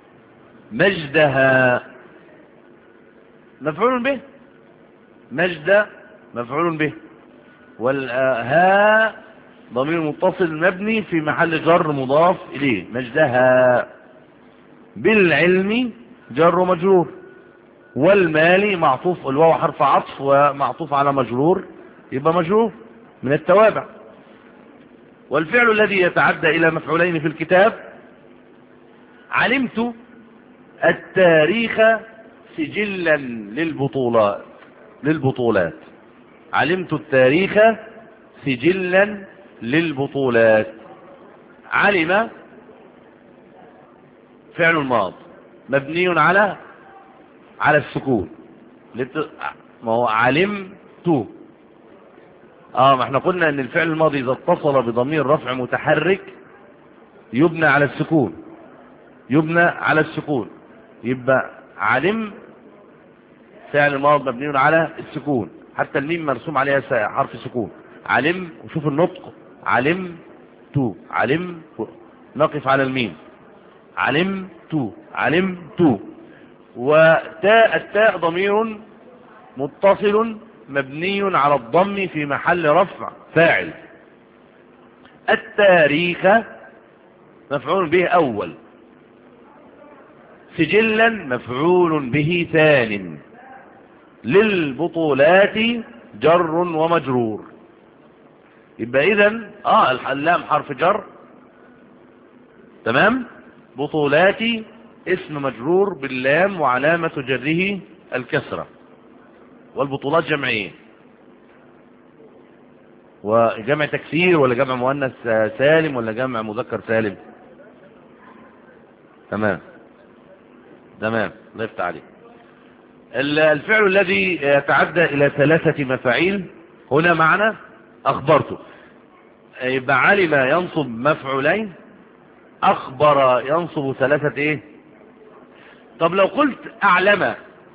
مجدها مفعول به، مجد مفعول به، والها ضمير متصل مبني في محل جر مضاف إليه. مجدها بالعلم جر مجرور، والمال معطوف، الواو حرف عطف ومعطوف على مجرور، يبقى مجرور من التوابع. والفعل الذي يتعدى إلى مفعولين في الكتاب: علمت التاريخ سجلا للبطولات للبطولات علمت التاريخ سجلا للبطولات. علم فعل ماض مبني على على السكون. لت... ما هو علمت. اه ما احنا قلنا ان الفعل الماضي اذا اتصل بضمير رفع متحرك يبنى على السكون، يبنى على السكون. يبقى علم فعل ماض مبني على السكون، حتى الميم مرسوم عليها حرف سكون. علم، وشوف النطق، علمت علمت، نقف على الميم. علمت علمت. وتاء التاء ضمير متصل مبني على الضم في محل رفع فاعل. التاريخ مفعول به أول، سجلا مفعول به ثان، للبطولات جر ومجرور. يبقى إذن اه اللام حرف جر. تمام. بطولات اسم مجرور باللام وعلامة جره الكسرة. والبطولات جمعية، وجمع تكسير ولا جمع مؤنث سالم ولا جمع مذكر سالم؟ تمام تمام. الله يفتح عليك. الفعل الذي يتعدى إلى ثلاثة مفاعيل هنا معنا أخبرته. يبقى علم ينصب مفعولين، أخبر ينصب ثلاثة إيه؟ طب لو قلت أعلم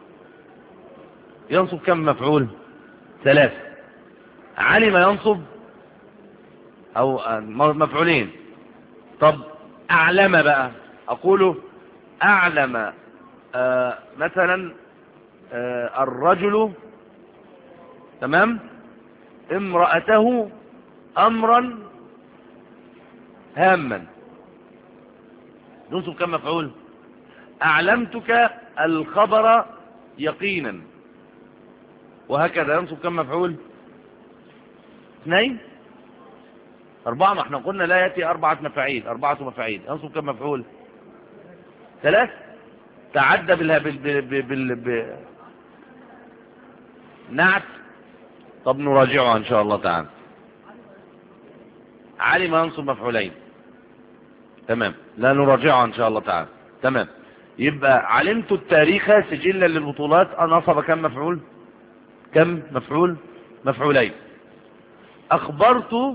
ينصب كم مفعول؟ ثلاثة. علم ينصب أو مفعولين. طب أعلم بقى، أقوله أعلم آه مثلا آه الرجل تمام امرأته أمرا هاما، ينصب كم مفعول؟ أعلمتك الخبر يقينا، وهكذا ينصب كم مفعول؟ اثنين أربعة. ما احنا قلنا لا يأتي أربعة مفاعيل، أربعة مفاعيل ينصب كم مفعول؟ ثلاث. تعدى بالها بال بال بال بال نعت. طب نراجعها إن شاء الله تعالى. علم ينصب مفعولين. تمام. لا نراجعها إن شاء الله تعالى. تمام. يبقى علمت التاريخ سجلا للبطولات نصب كم مفعول؟ كم مفعول؟ مفعولين. أخبرت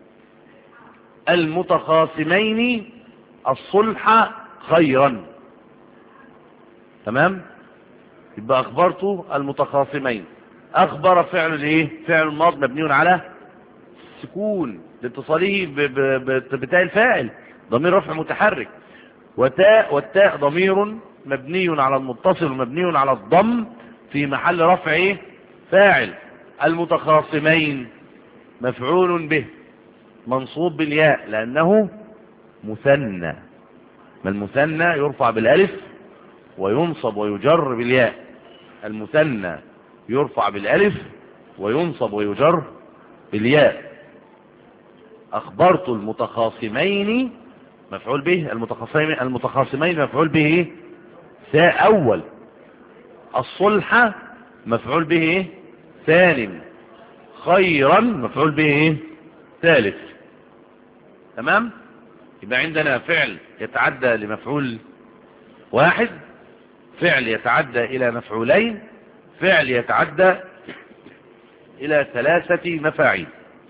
المتخاصمين الصلح خيرا. تمام. يبقى أخبرت المتخاصمين. أخبر فعل ايه؟ فعل ماض مبني على سكون لاتصاله بتاء الفاعل، ضمير رفع متحرك. وتاء والتاء ضمير مبني على المتصل مبني على الضم في محل رفع ايه؟ فاعل. المتخاصمين مفعول به منصوب بالياء لأنه مثنى، ما المثنى يرفع بالالف وينصب ويجر بالياء. المثنى يرفع بالالف وينصب ويجر بالياء. أخبرت المتخاصمين مفعول به، المتخاصمين المتخاصمين مفعول به ثاء أول. الصلح مفعول به ثان. خيرا مفعول به ثالث. تمام. يبقى عندنا فعل يتعدى لمفعول واحد، فعل يتعدى إلى مفعولين، فعل يتعدى إلى ثلاثة مفاعيل.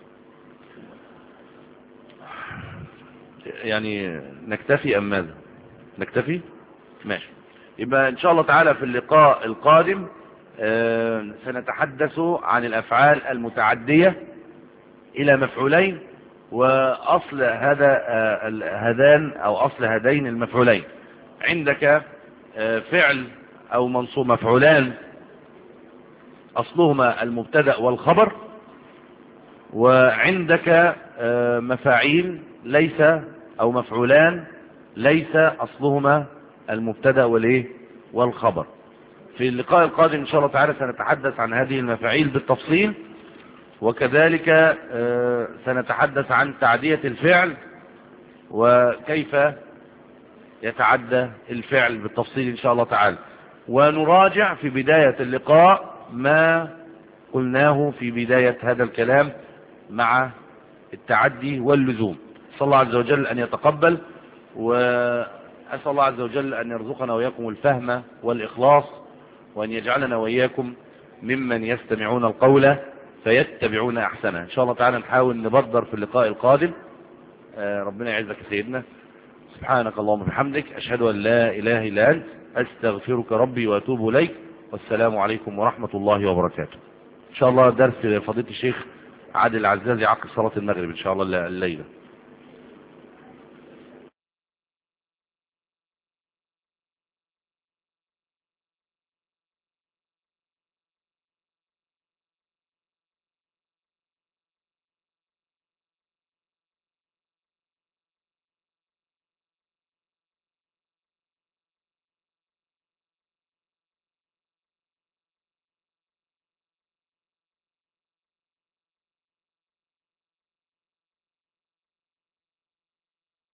يعني نكتفي أم ماذا؟ نكتفي؟ ماشي. يبقى إن شاء الله تعالى في اللقاء القادم آه سنتحدث عن الأفعال المتعدية إلى مفعولين، وأصل هذا آه هذان أو أصل هذين المفعولين. عندك آه فعل أو منصوب مفعولان أصلهما المبتدأ والخبر، وعندك آه مفاعيل ليس أو مفعولان ليس أصلهما المبتدأ والإيه والخبر. في اللقاء القادم إن شاء الله تعالى سنتحدث عن هذه المفاعيل بالتفصيل، وكذلك سنتحدث عن تعدية الفعل وكيف يتعدى الفعل بالتفصيل إن شاء الله تعالى، ونراجع في بداية اللقاء ما قلناه في بداية هذا الكلام مع التعدي واللزوم. صلى الله عز وجل أن يتقبل، وأسأل الله عز وجل أن يرزقنا وإياكم الفهم والإخلاص، وأن يجعلنا وإياكم ممن يستمعون القول فيتبعون أحسنه. إن شاء الله تعالى نحاول نبدر في اللقاء القادم. ربنا يعزك سيدنا. سبحانك اللهم وبحمدك، أشهد أن لا إله إلا أنت، أستغفرك ربي وأتوب إليك، والسلام عليكم ورحمة الله وبركاته. إن شاء الله درس فضيلة الشيخ عادل العزازي عقب صلاة المغرب إن شاء الله الليلة.